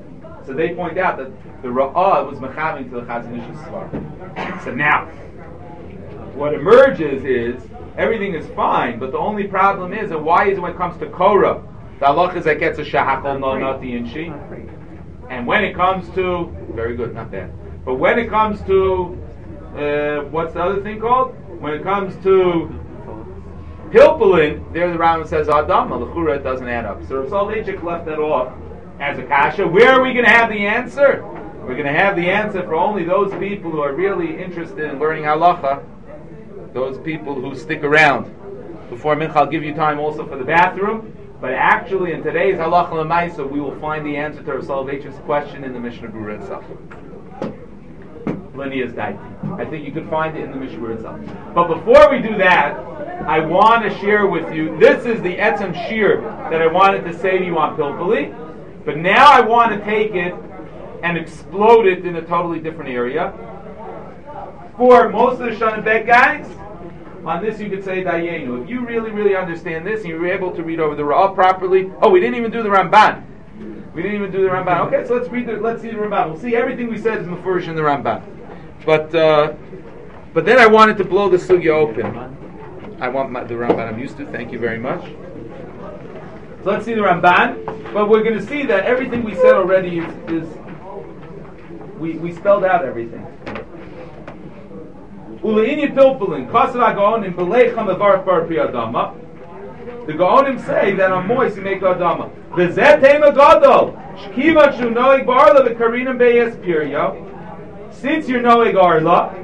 So they point out that the Ra'ah was mechaving to the Chazon Ish's Svar. So now, what emerges is everything is fine, but the only problem is, and why is it when it comes to Korah, the halach is that gets a shahachol no nati and she, and when it comes to very good, not bad, but when it comes to uh, what's the other thing called? When it comes to Pilpulin, there the Rambam says Adam, L'chura it doesn't add up. So Rav Soloveitchik left that off as a kasha. Where are we going to have the answer? We're going to have the answer for only those people who are really interested in learning halacha, those people who stick around. Before Mincha, I'll give you time also for the bathroom, but actually in today's halacha l'maisa, we will find the answer to Rav Soloveitchik's question in the Mishnah Berurah itself. Linea's died. I think you could find it in the Mishnah Berurah itself. But before we do that, I want to share with you, this is the etzem shir that I wanted to say to you on Pilpuli, but now I want to take it and explode it in a totally different area. For most of the Shana Bet guys, on this you could say Dayenu. If you really, really understand this and you were able to read over the Ra'ah properly, oh, we didn't even do the Ramban. We didn't even do the Ramban. Okay, so let's read the, let's see the Ramban. We'll see everything we said is mefurish in the Ramban. But uh, but then I wanted to blow the sugya open. I want my, the Ramban I'm used to. Thank you very much. So let's see the Ramban. But we're going to see that everything we said already is, is we we spelled out everything. Uleini pilpulin kasav gaonim beleicham avarach bar pri adama. The gaonim say that on moist you make adama. V'zeh tema gadol shkiva shu noig barla v'karinam beyes pirya. Since you're noig arla,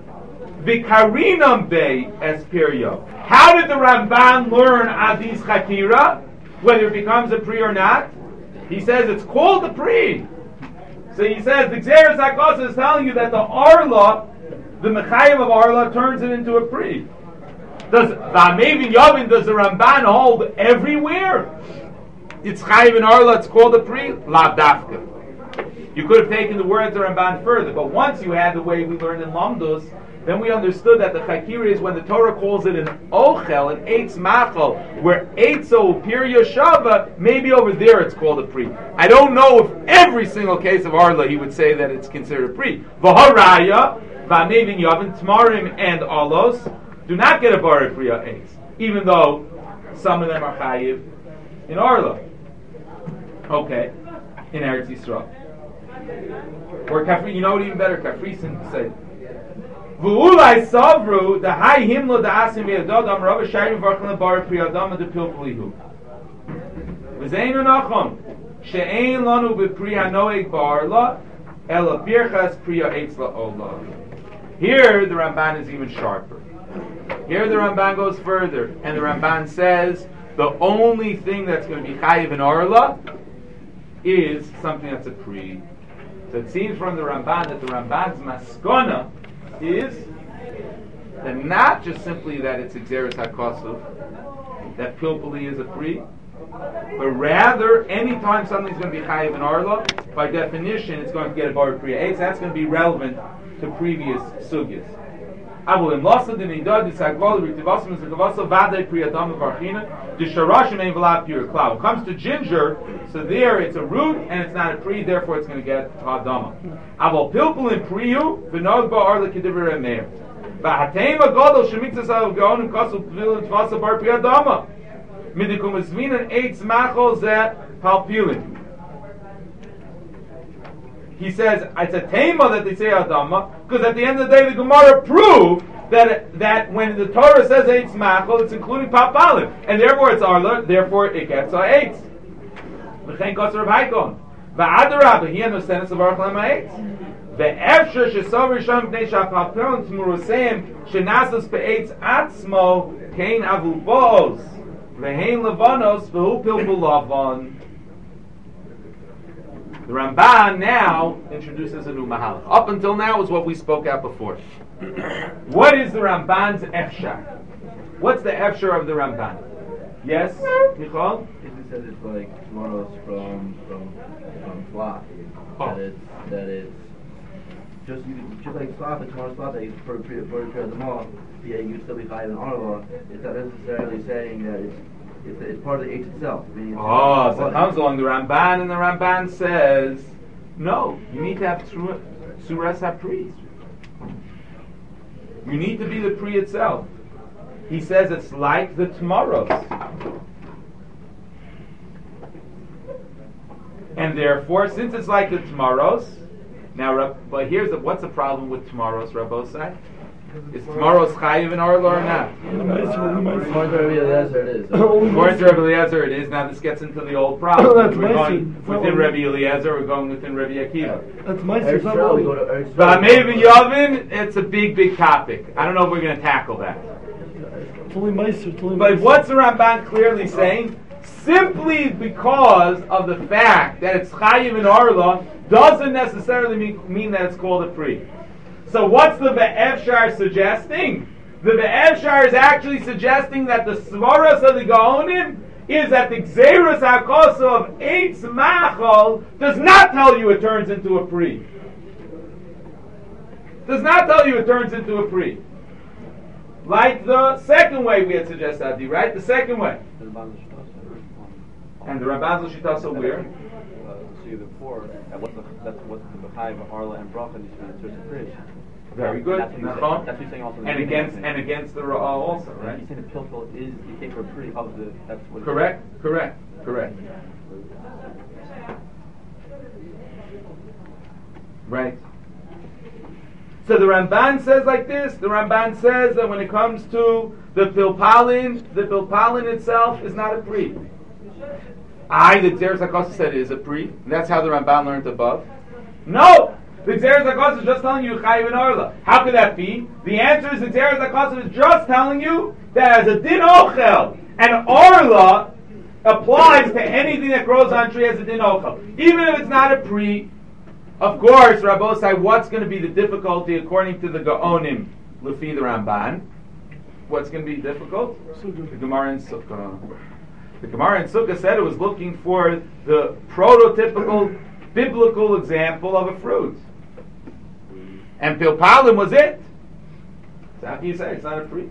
v'karinam bey espiryo. How did the Ramban learn Adis Chakira, whether it becomes a pri or not? He says it's called a pri. So he says the Gzeres HaKos is telling you that the arla, the Mechayim of arla, turns it into a pri. Does V'amevin Yavin, does the Ramban hold everywhere it's Chayim and arla, it's called a pri? La dafka. You could have taken the words of Ramban further, but once you had the way we learned in Lamdus, then we understood that the Chakira is when the Torah calls it an Ochel, an Eitz Machal, where Eitzo Pirya Shava, maybe over there it's called a Pri. I don't know if every single case of Arla he would say that it's considered a Pri. V'haraya, V'amevin Yavin, Tmarim, and Alos do not get a Bar Priya Eitz, even though some of them are Chayiv in Arla. Okay, in Eretz Yisrael. Or Kafri, you know what even better? Kafrisin said, V'ulai savru the high himlo da asim v'yadodam rabba shayim v'archan bar priyadam de pilpulihu. V'zeinu nachon she'ein lanu b'pri hanoeg barla ela birchas priya eitzla ola. Here the Ramban is even sharper. Here the Ramban goes further, and the Ramban says the only thing that's going to be chayiv in arla is something that's a pri. So it seems from the Ramban that the Ramban's maskona is that not just simply that it's Gzeres HaKosov, that Pilpuli is a pri, but rather anytime something's going to be Chayiv in Arla, by definition it's going to get a Bar Priya Eitz. That's going to be relevant to previous sugyas. When it comes to ginger, so there it's a root and it's not a pri, therefore it's going to get hadama. Aval pilpulin priyu v'nog ba'arla k'divrei meir. V'hatema gadol shemitzas al gaonim kasul pvilin tvasa bar pri hadama. Midikum esvinan eitz machol zeh palpilin. He says it's a tema that they say Adama, because at the end of the day the Gemara proved that that when the Torah says Eitz Machol, it's including Papalim, and therefore it's Arla, therefore it gets a Eitz. V'chein Kosar Rav Haikon. V'adarabah, he understands of Arla Ma'etz. Ve'efshar shesover Rishon b'nei sha'palpilin t'muruseim shenasos be'etz atzmo kein avubos v'hein levanos v'hu pilpul lavan. The Ramban now introduces a new mahal. Up until now is what we spoke out before. What is the Ramban's efshar? What's the efshar of the Ramban? Yes, Michal? It says it's like monos from from from slot. Oh. That it's that it's just you, just like slot, it's monos slot that you for for for the mall. Yeah, you still be five in Arla. It's not necessarily saying that it's. It's, it's part of the H itself. I mean, it's oh, so it comes along the Ramban, and the Ramban says No, you need to have tru- Suras HaPri. You need to be the Pri itself. He says it's like the tomorrows. And therefore, since it's like the tomorrows, now, but here's the, what's the problem with tomorrows, Rabbosai? Is tomorrow's chayiv in Arla or not? According to Rabbi Eliezer, it is. According to Rabbi Eliezer, it is. Now this gets into the old problem. That's we're going Meiser. within Rabbi Eliezer, we're going within Rabbi Akiva. That's my Eretz Yisrael, we go to Eretz Yisrael. But maybe Yavin, it's a big, big topic. I don't know if we're going to tackle that. It's only Meiser. It's only But Meiser. what's the Ramban clearly saying? Simply because of the fact that it's chayiv in Arla doesn't necessarily mean, mean that it's called a pri. So what's the Be'efshar suggesting? The Be'efshar is actually suggesting that the Svaras of the Gaonim is that the Gzeirus HaKosa of Eitz Machal does not tell you it turns into a pri. Does not tell you it turns into a pri. Like the second way we had suggested, Adi, right? The second way. And the Ramban L'Shitasa where? Uh, see before, that what's the that's what's the B'chai, Arla, and Bracha needs to be in search of Krish. Very good. That's what he's Nachon. saying. That's what he's saying also. in the And beginning, against I think. and against the Ra'ah also, right? He's saying the pilpul is you take for a pretty of the that's what. Correct, correct, correct. Right. So the Ramban says like this. The Ramban says that when it comes to the Pilpalin, the Pilpalin itself is not a pri. I, the Gzeres HaKosa said it is a pri. And that's how the Ramban learned above. No! The Gzeres HaKosa is just telling you Chayiv and Arla. How could that be? The answer is the Gzeres HaKosa is just telling you that as a din ochel, and Arla applies to anything that grows on tree as a din ochel. Even if it's not a pri, of course, Rabbosai, what's going to be the difficulty according to the Gaonim, Lefi the Ramban? What's going to be difficult? The Gemara in Sukkah. The Gemara in Sukkah said it was looking for the prototypical biblical example of a fruit. And Pilpalim was it. So how can you say it's not a fruit?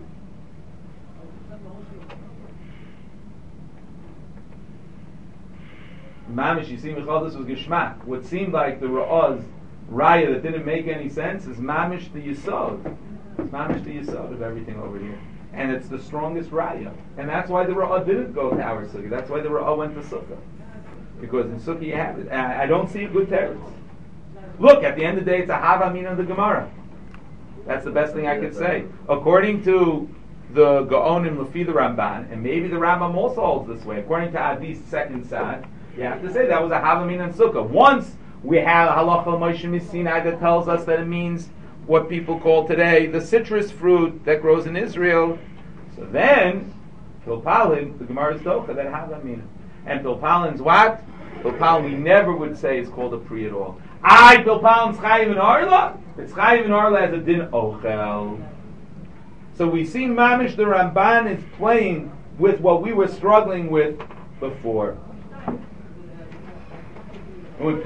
Mamish, you see, Michal, this was Geshmak. What seemed like the Ra'az Raya that didn't make any sense is Mamish the Yisod. It's Mamish the Yisod of everything over here. And it's the strongest Raya. And that's why the Ra'ah didn't go to our Sukkah. That's why the Ra'ah went to Sukkah. Because in Sukkah you have it. I, I don't see a good teretz. Look, at the end of the day, it's a Havamin of the Gemara. That's the best thing I could say. According to the Gaonim Lefi the Ramban, and maybe the Rambam also holds this way, according to Adi's second side, you have to say that was a Havamin and Sukkah. Once we have Halacha Moshe Missinai that tells us that it means what people call today the citrus fruit that grows in Israel. So then, Pilpalin, the Gemara is Docha, that Havamin. And Pilpalin's what? Pilpalin we never would say is called a pri at all. I Pilpalin's Chayiv and Arla? It's Chayiv and Arla as a din ochel. So we see Mamish the Ramban is playing with what we were struggling with before. And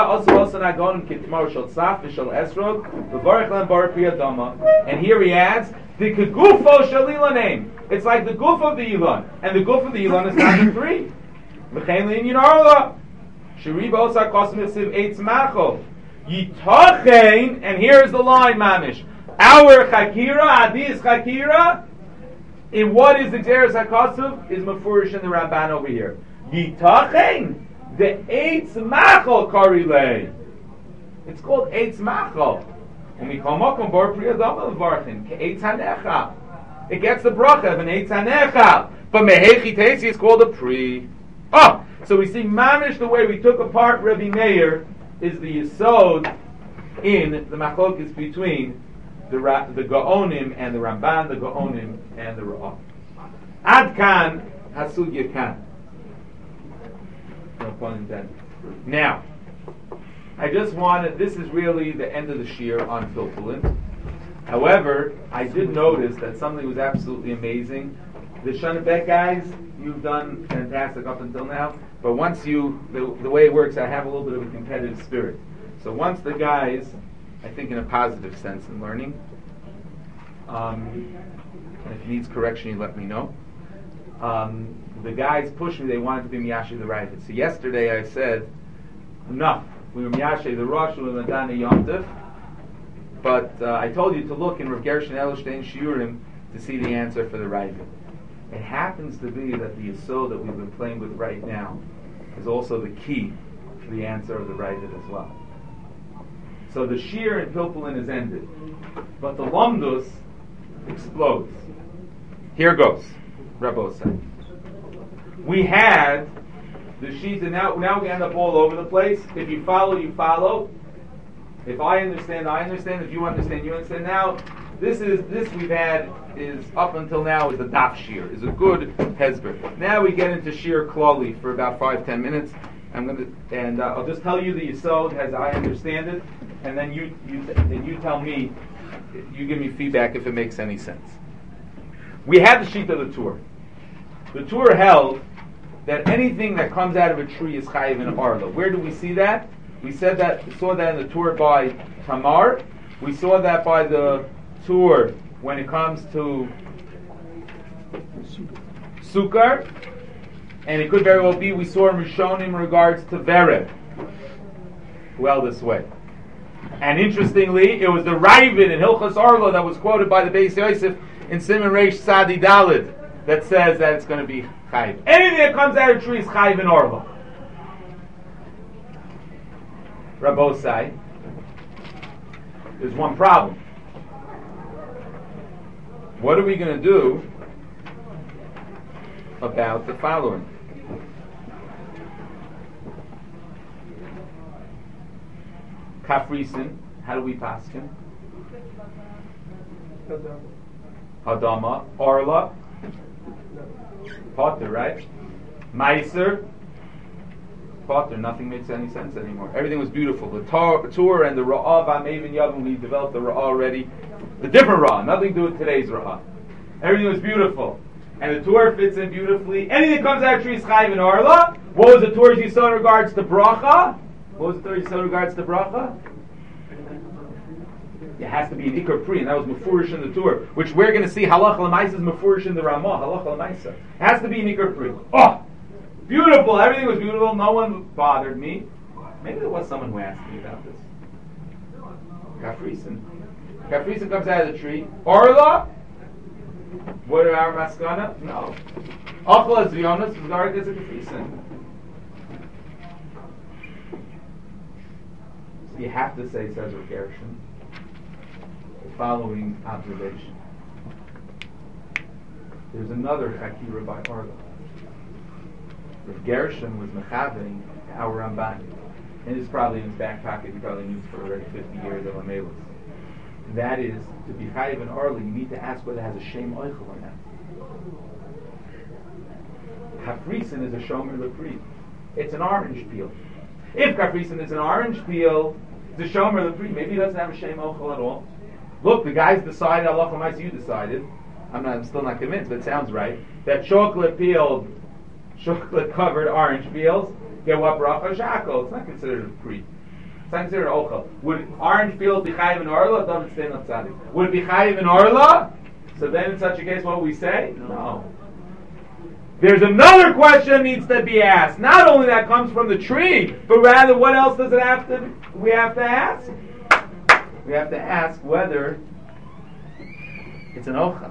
here he adds the kegufo shalila name. It's like the guf of the Ilan, and the guf of the Ilan is not the three. L'chein yin arla sheriba osa kosmisiv eitz machol yitachein. And here's the line, Mamish. Our chakira, Adi's chakira, in what is the Gzeres HaKosuv is mafurish in the Ramban over here. Yitachein. The Eitz Machal Karilei. It's called Eitz Machal. It gets the bracha of an Eitz Hanecha. But Mehechi Teisi is called a Pri. Oh, so we see Mamish the way we took apart Rabbi Meir is the Yisod in the Machlokes between the Ra- the Gaonim and the Ramban, the Gaonim and the Ra'ah. Ad Kan Hasugya Kan. No pun intended. Now, I just wanted, this is really the end of the shir on Filpulin. However, I did notice that something was absolutely amazing. The Shonabek guys, you've done fantastic up until now, but once you, the, the way it works, I have a little bit of a competitive spirit. So once the guys, I think in a positive sense in learning, um, and if it needs correction, you let me know. Um, the guys pushed me, they wanted to be Miyashi the right. So yesterday I said, enough. We were Miyashe the Rosh, we were Madani Yomtiv. But uh, I told you to look in Rav Gershon Edelstein Shiurim to see the answer for the Ravid. It happens to be that the Yesod that we've been playing with right now is also the key to the answer of the Ravid as well. So the Shir in Pilpulin is ended, but the Lomdus explodes. Here goes, Rabbi said. We had the sheet, and now, now we end up all over the place. If you follow, you follow. If I understand, I understand. If you understand, you understand. Now, this is this we've had is up until now is the daf shir, is a good hezber. Now we get into shir klali for about five ten minutes. I'm gonna and uh, I'll just tell you the yesod as I understand it, and then you you and you tell me, you give me feedback if it makes any sense. We had the sheet of the Tur. The Tur held that anything that comes out of a tree is chayiv in arla. Where do we see that? We said that, saw that in the Tur by Tamar. We saw that by the Tur when it comes to Sukkar. And it could very well be we saw in Rishonim in regards to Verev. Well, this way. And interestingly, it was the Ravid in Hilchas Arla that was quoted by the Beis Yosef in Simon Reish Sadi Dalid that says that it's going to be chayiv. Anything that comes out of a tree is chayiv in Arla. Rabbosai, there's one problem. What are we going to do about the following? Kafrisin, how do we pass him? Hadama, Arla, Potter, right? Meiser, Potter, nothing makes any sense anymore. Everything was beautiful. The Tur and the Ra'ah, V'amevin Yavin, we developed the Ra'ah already. The different Ra'ah, nothing to do with today's Ra'ah. Everything was beautiful. And the Tur fits in beautifully. Anything that comes out of trees, Chayiv and Arla. What was the Tur you saw in regards to Bracha? What was the Tur you saw in regards to Bracha? It has to be an Iker Pri, and that was Mefurish in the Tur, which we're going to see Halach L'maisa is Mefurish in the Ramah. Halach L'maisa. It has to be an Iker Pri. Oh! Beautiful! Everything was beautiful. No one bothered me. Maybe there was someone who asked me about this. Kafrisin. Kafrisin comes out of the tree. Orla? What are our maskana? No. Achla Zvionis, V'garek is a Kafrisin. So you have to say, says Rav Gershon, the following observation. There's another Chakira by Orla. Rav Gershon was mechaving our Ramban, and it's probably in his back pocket. He probably knew for already fifty years of Amelus. That is, to be chayiv and arli, you need to ask whether it has a shem oichel or not. Kafrisin is a shomer lepri. It's an orange peel. If kafrisin is an orange peel, it's a shomer lepri. Maybe it doesn't have a shem oichel at all. Look, the guys decided. Allah L'maisa, you decided. I'm not. I'm still not convinced, but it sounds right. That chocolate peeled. Chocolate covered orange peels get what bracha shakol. It's not considered a pri. It's not considered ochel. Would orange peels be chayiv in orla? It doesn't stay in tzaddik. Would it be chayiv in orla? So then, in such a case, what would we say? No. There's another question that needs to be asked. Not only that comes from the tree, but rather, what else does it have to? We have to ask. We have to ask whether it's an ochel.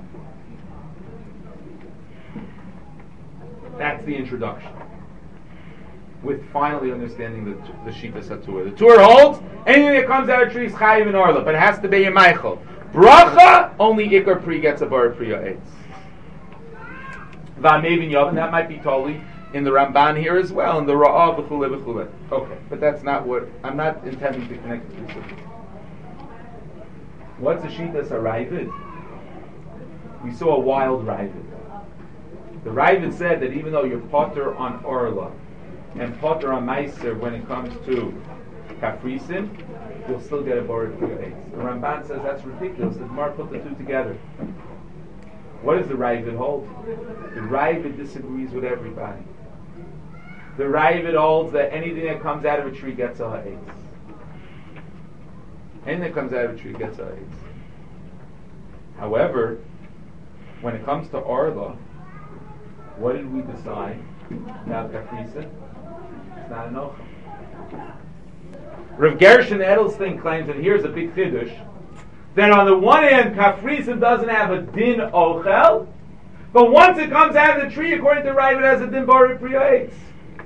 That's the introduction. With finally understanding the the Shita Satur. The Tur holds anything that comes out of trees chayiv and arla, but it has to be a Michael. Bracha only Iker Pri gets a bar Priya Eitz. V'amevin Yavin, that might be totally in the Ramban here as well, in the Ra'ah v'chule v'chule. Okay, but that's not what I'm not intending to connect the two. What's the Shita Saravid? We saw a wild Ravid. The Ravid said that even though you're potter on Orla and potter on Meiser when it comes to Kafrisin, you'll still get a Bored for your eggs. The Ramban says that's ridiculous. The Gemara put the two together. What does the Ravid hold? The Ravid disagrees with everybody. The Ravid holds that anything that comes out of a tree gets a eggs. Anything that comes out of a tree gets a eggs. However, when it comes to Orla, what did we decide about Kafrisin? It's not an ochel. Rav Gershon Edelstein claims, and here's a big chiddush, that on the one hand, Kafrisin doesn't have a din ochel, but once it comes out of the tree, according to Rav, it has a din bar priyates.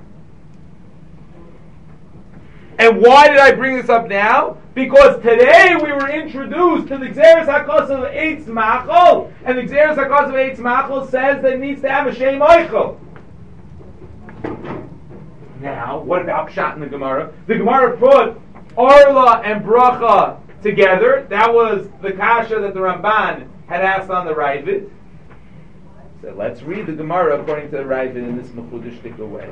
And why did I bring this up now? Because today we were introduced to the Gzeres HaKos of Eitz Machol, and the Gzeres HaKos of Eitz Machol says that it needs to have a Shem Eichel. Now, what about Pshat in the Gemara? The Gemara put Orla and Bracha together. That was the kasha that the Ramban had asked on the Ravid. So let's read the Gemara according to the Ravid in this mechudishtik way.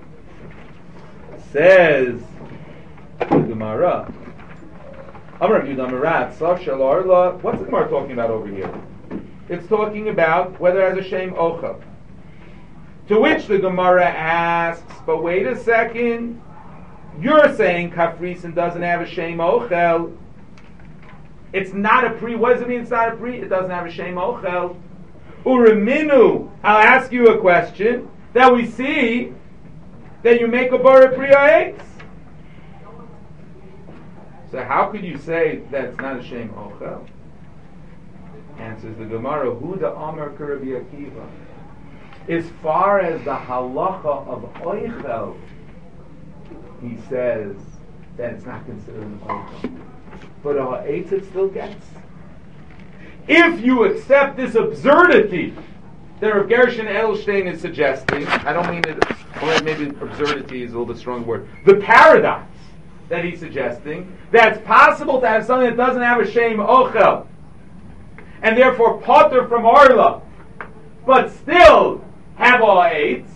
Says the Gemara, Amar Yudam Arat, Sav Shel Orla. What's the Gemara talking about over here? It's talking about whether it has a Shem Ochel. To which the Gemara asks, but wait a second, you're saying Kafrisin doesn't have a Shem Ochel. It's not a pre. What does it mean it's not a pre? It doesn't have a Shem Ochel. Uriminu, I'll ask you a question, that we see that you make a Bara Priya Eitz. So how could you say that it's not a Shem Ochel? Answers the Gemara, Huda Amar Karabi Akiva. As far as the halacha of Oichel, he says that it's not considered an Oichel. But a Ha'etz it still gets. If you accept this absurdity that Rav Gershon Edelstein is suggesting, I don't mean it, or maybe absurdity is a little bit strong word, the paradox that he's suggesting, that it's possible to have something that doesn't have a Shem Ochel, and therefore potter from Orla, but still have all eights.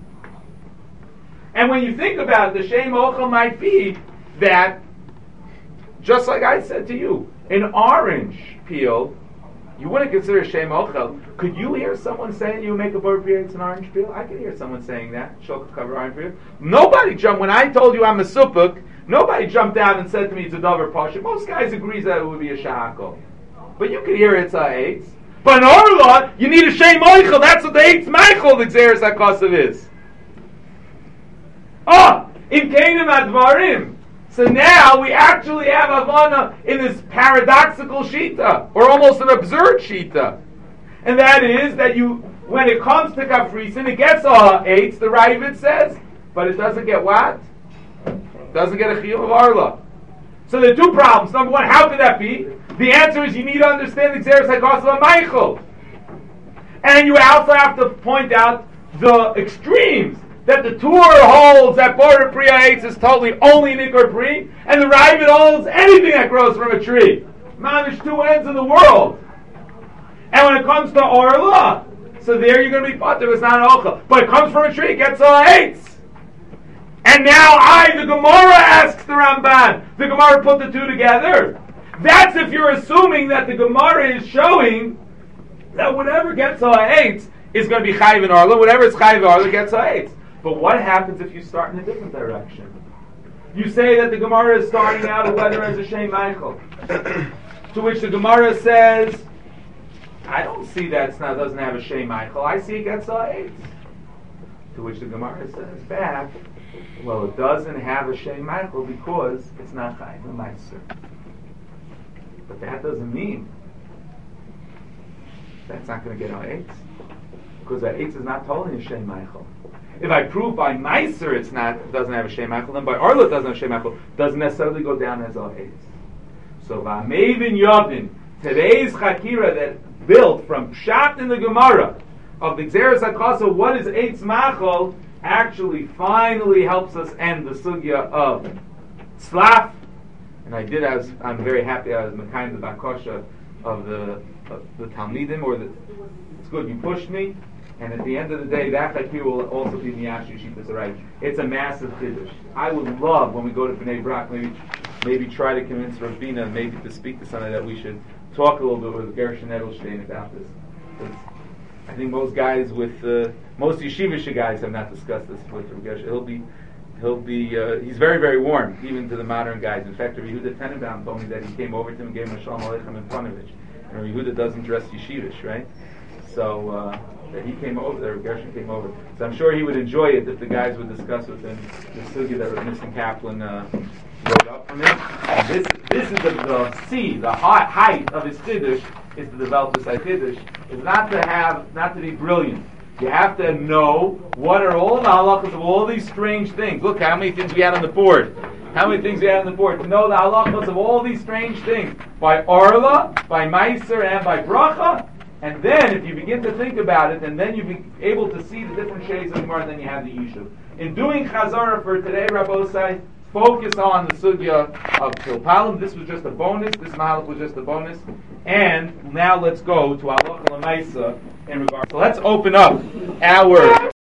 And when you think about it, the Shem Ochel might be that, just like I said to you, an orange peel, you wouldn't consider Shem Ochel. Could you hear someone saying you make a bird peel, it's an orange peel? I can hear someone saying that. Shulchan cover orange peel. Nobody jumped, when I told you I'm a supuk, nobody jumped out and said to me it's a davar pasha. Most guys agree that it would be a shakal. But you could hear it's a eitz. But in Orla, you need a Shem Eichel. That's what the Eitz Meichel, the Gzeres HaKosav is. Oh, in Keinim Advarim. So now we actually have Havana in this paradoxical Shita, or almost an absurd Shita. And that is that you, when it comes to Kafrisin, it gets a Eitz, the Ravid says, but it doesn't get what? It doesn't get a Chiyuv of Orla. So there are two problems. Number one, how could that be? The answer is you need to understand the Gzeres HaKosav of Meichel. And you also have to point out the extremes. That the Torah holds that Bara Priya Eitz is totally only Nikor Pri, and the Ravid holds anything that grows from a tree. Manish two ends of the world. And when it comes to Orla, so there you're going to be potter, it's not an Ochel. But it comes from a tree, it gets all Eitz. And now I, the Gemara, asks the Ramban. The Gemara put the two together. That's if you're assuming that the Gemara is showing that whatever gets a eitz is going to be chayiv in Orla, whatever is chayiv in Orla gets a eitz. But what happens if you start in a different direction? You say that the Gemara is starting out of whether as a Shem Eichel. To which the Gemara says, I don't see that it doesn't have a Shem Eichel, I see it gets a eitz. To which the Gemara says back, well, it doesn't have a Shem Eichel because it's not chayiv in Meiser. But that doesn't mean that's not going to get our eitz, because our eitz is not totally a Shem Eichel. If I prove by Meiser it's not, it doesn't have a Shem Eichel, then by Orla it doesn't have a Shem Eichel, doesn't necessarily go down as our eitz. So V'amevin Yodin, today's Chakira that built from Pshat in the Gemara of the Gzeres HaKosav, what is Eitz Machol, actually finally helps us end the sugya of Tzlaf. And I did, I was, I'm very happy I was Mekayim the Bakosha of the of the Talmidim, or the, it's good you pushed me, and at the end of the day, that Chakir will also be Miyashu Shittas Arai. It's a massive Kiddush. I would love, when we go to Bnei Brak, maybe maybe try to convince Rabina maybe to speak to somebody that we should talk a little bit with Gershon Edelstein about this. Because I think most guys with, uh, most yeshivish guys have not discussed this with Gershon. He'll be He'll be, uh, he's very, very warm, even to the modern guys. In fact, Yehuda Tenenbaum told me that he came over to him and gave him a Shalom Aleichem in Panovich. And Yehuda doesn't dress yeshivish, right? So, uh, that he came over, that Gershon came over. So I'm sure he would enjoy it if the guys would discuss with him the sugya that Rav Nissen Kaplan uh, wrote up from it. And this, this is the, the C, the high, height of his chiddush, is to develop this chiddush, is not to have, not to be brilliant. You have to know what are all the halachas of all these strange things. Look how many things we had on the board. How many things we had on the board. To know the halachas of all these strange things. By Arla, by Meiser, and by Bracha. And then, if you begin to think about it, and then you be able to see the different shades of Gemara, then you have the Yishuv. In doing Chazara for today, Rabbosai, focus on the sugya of Kilpalim. This was just a bonus. This Mahalach was just a bonus. And now let's go to Halacha L'Maisa in regard. So let's open up our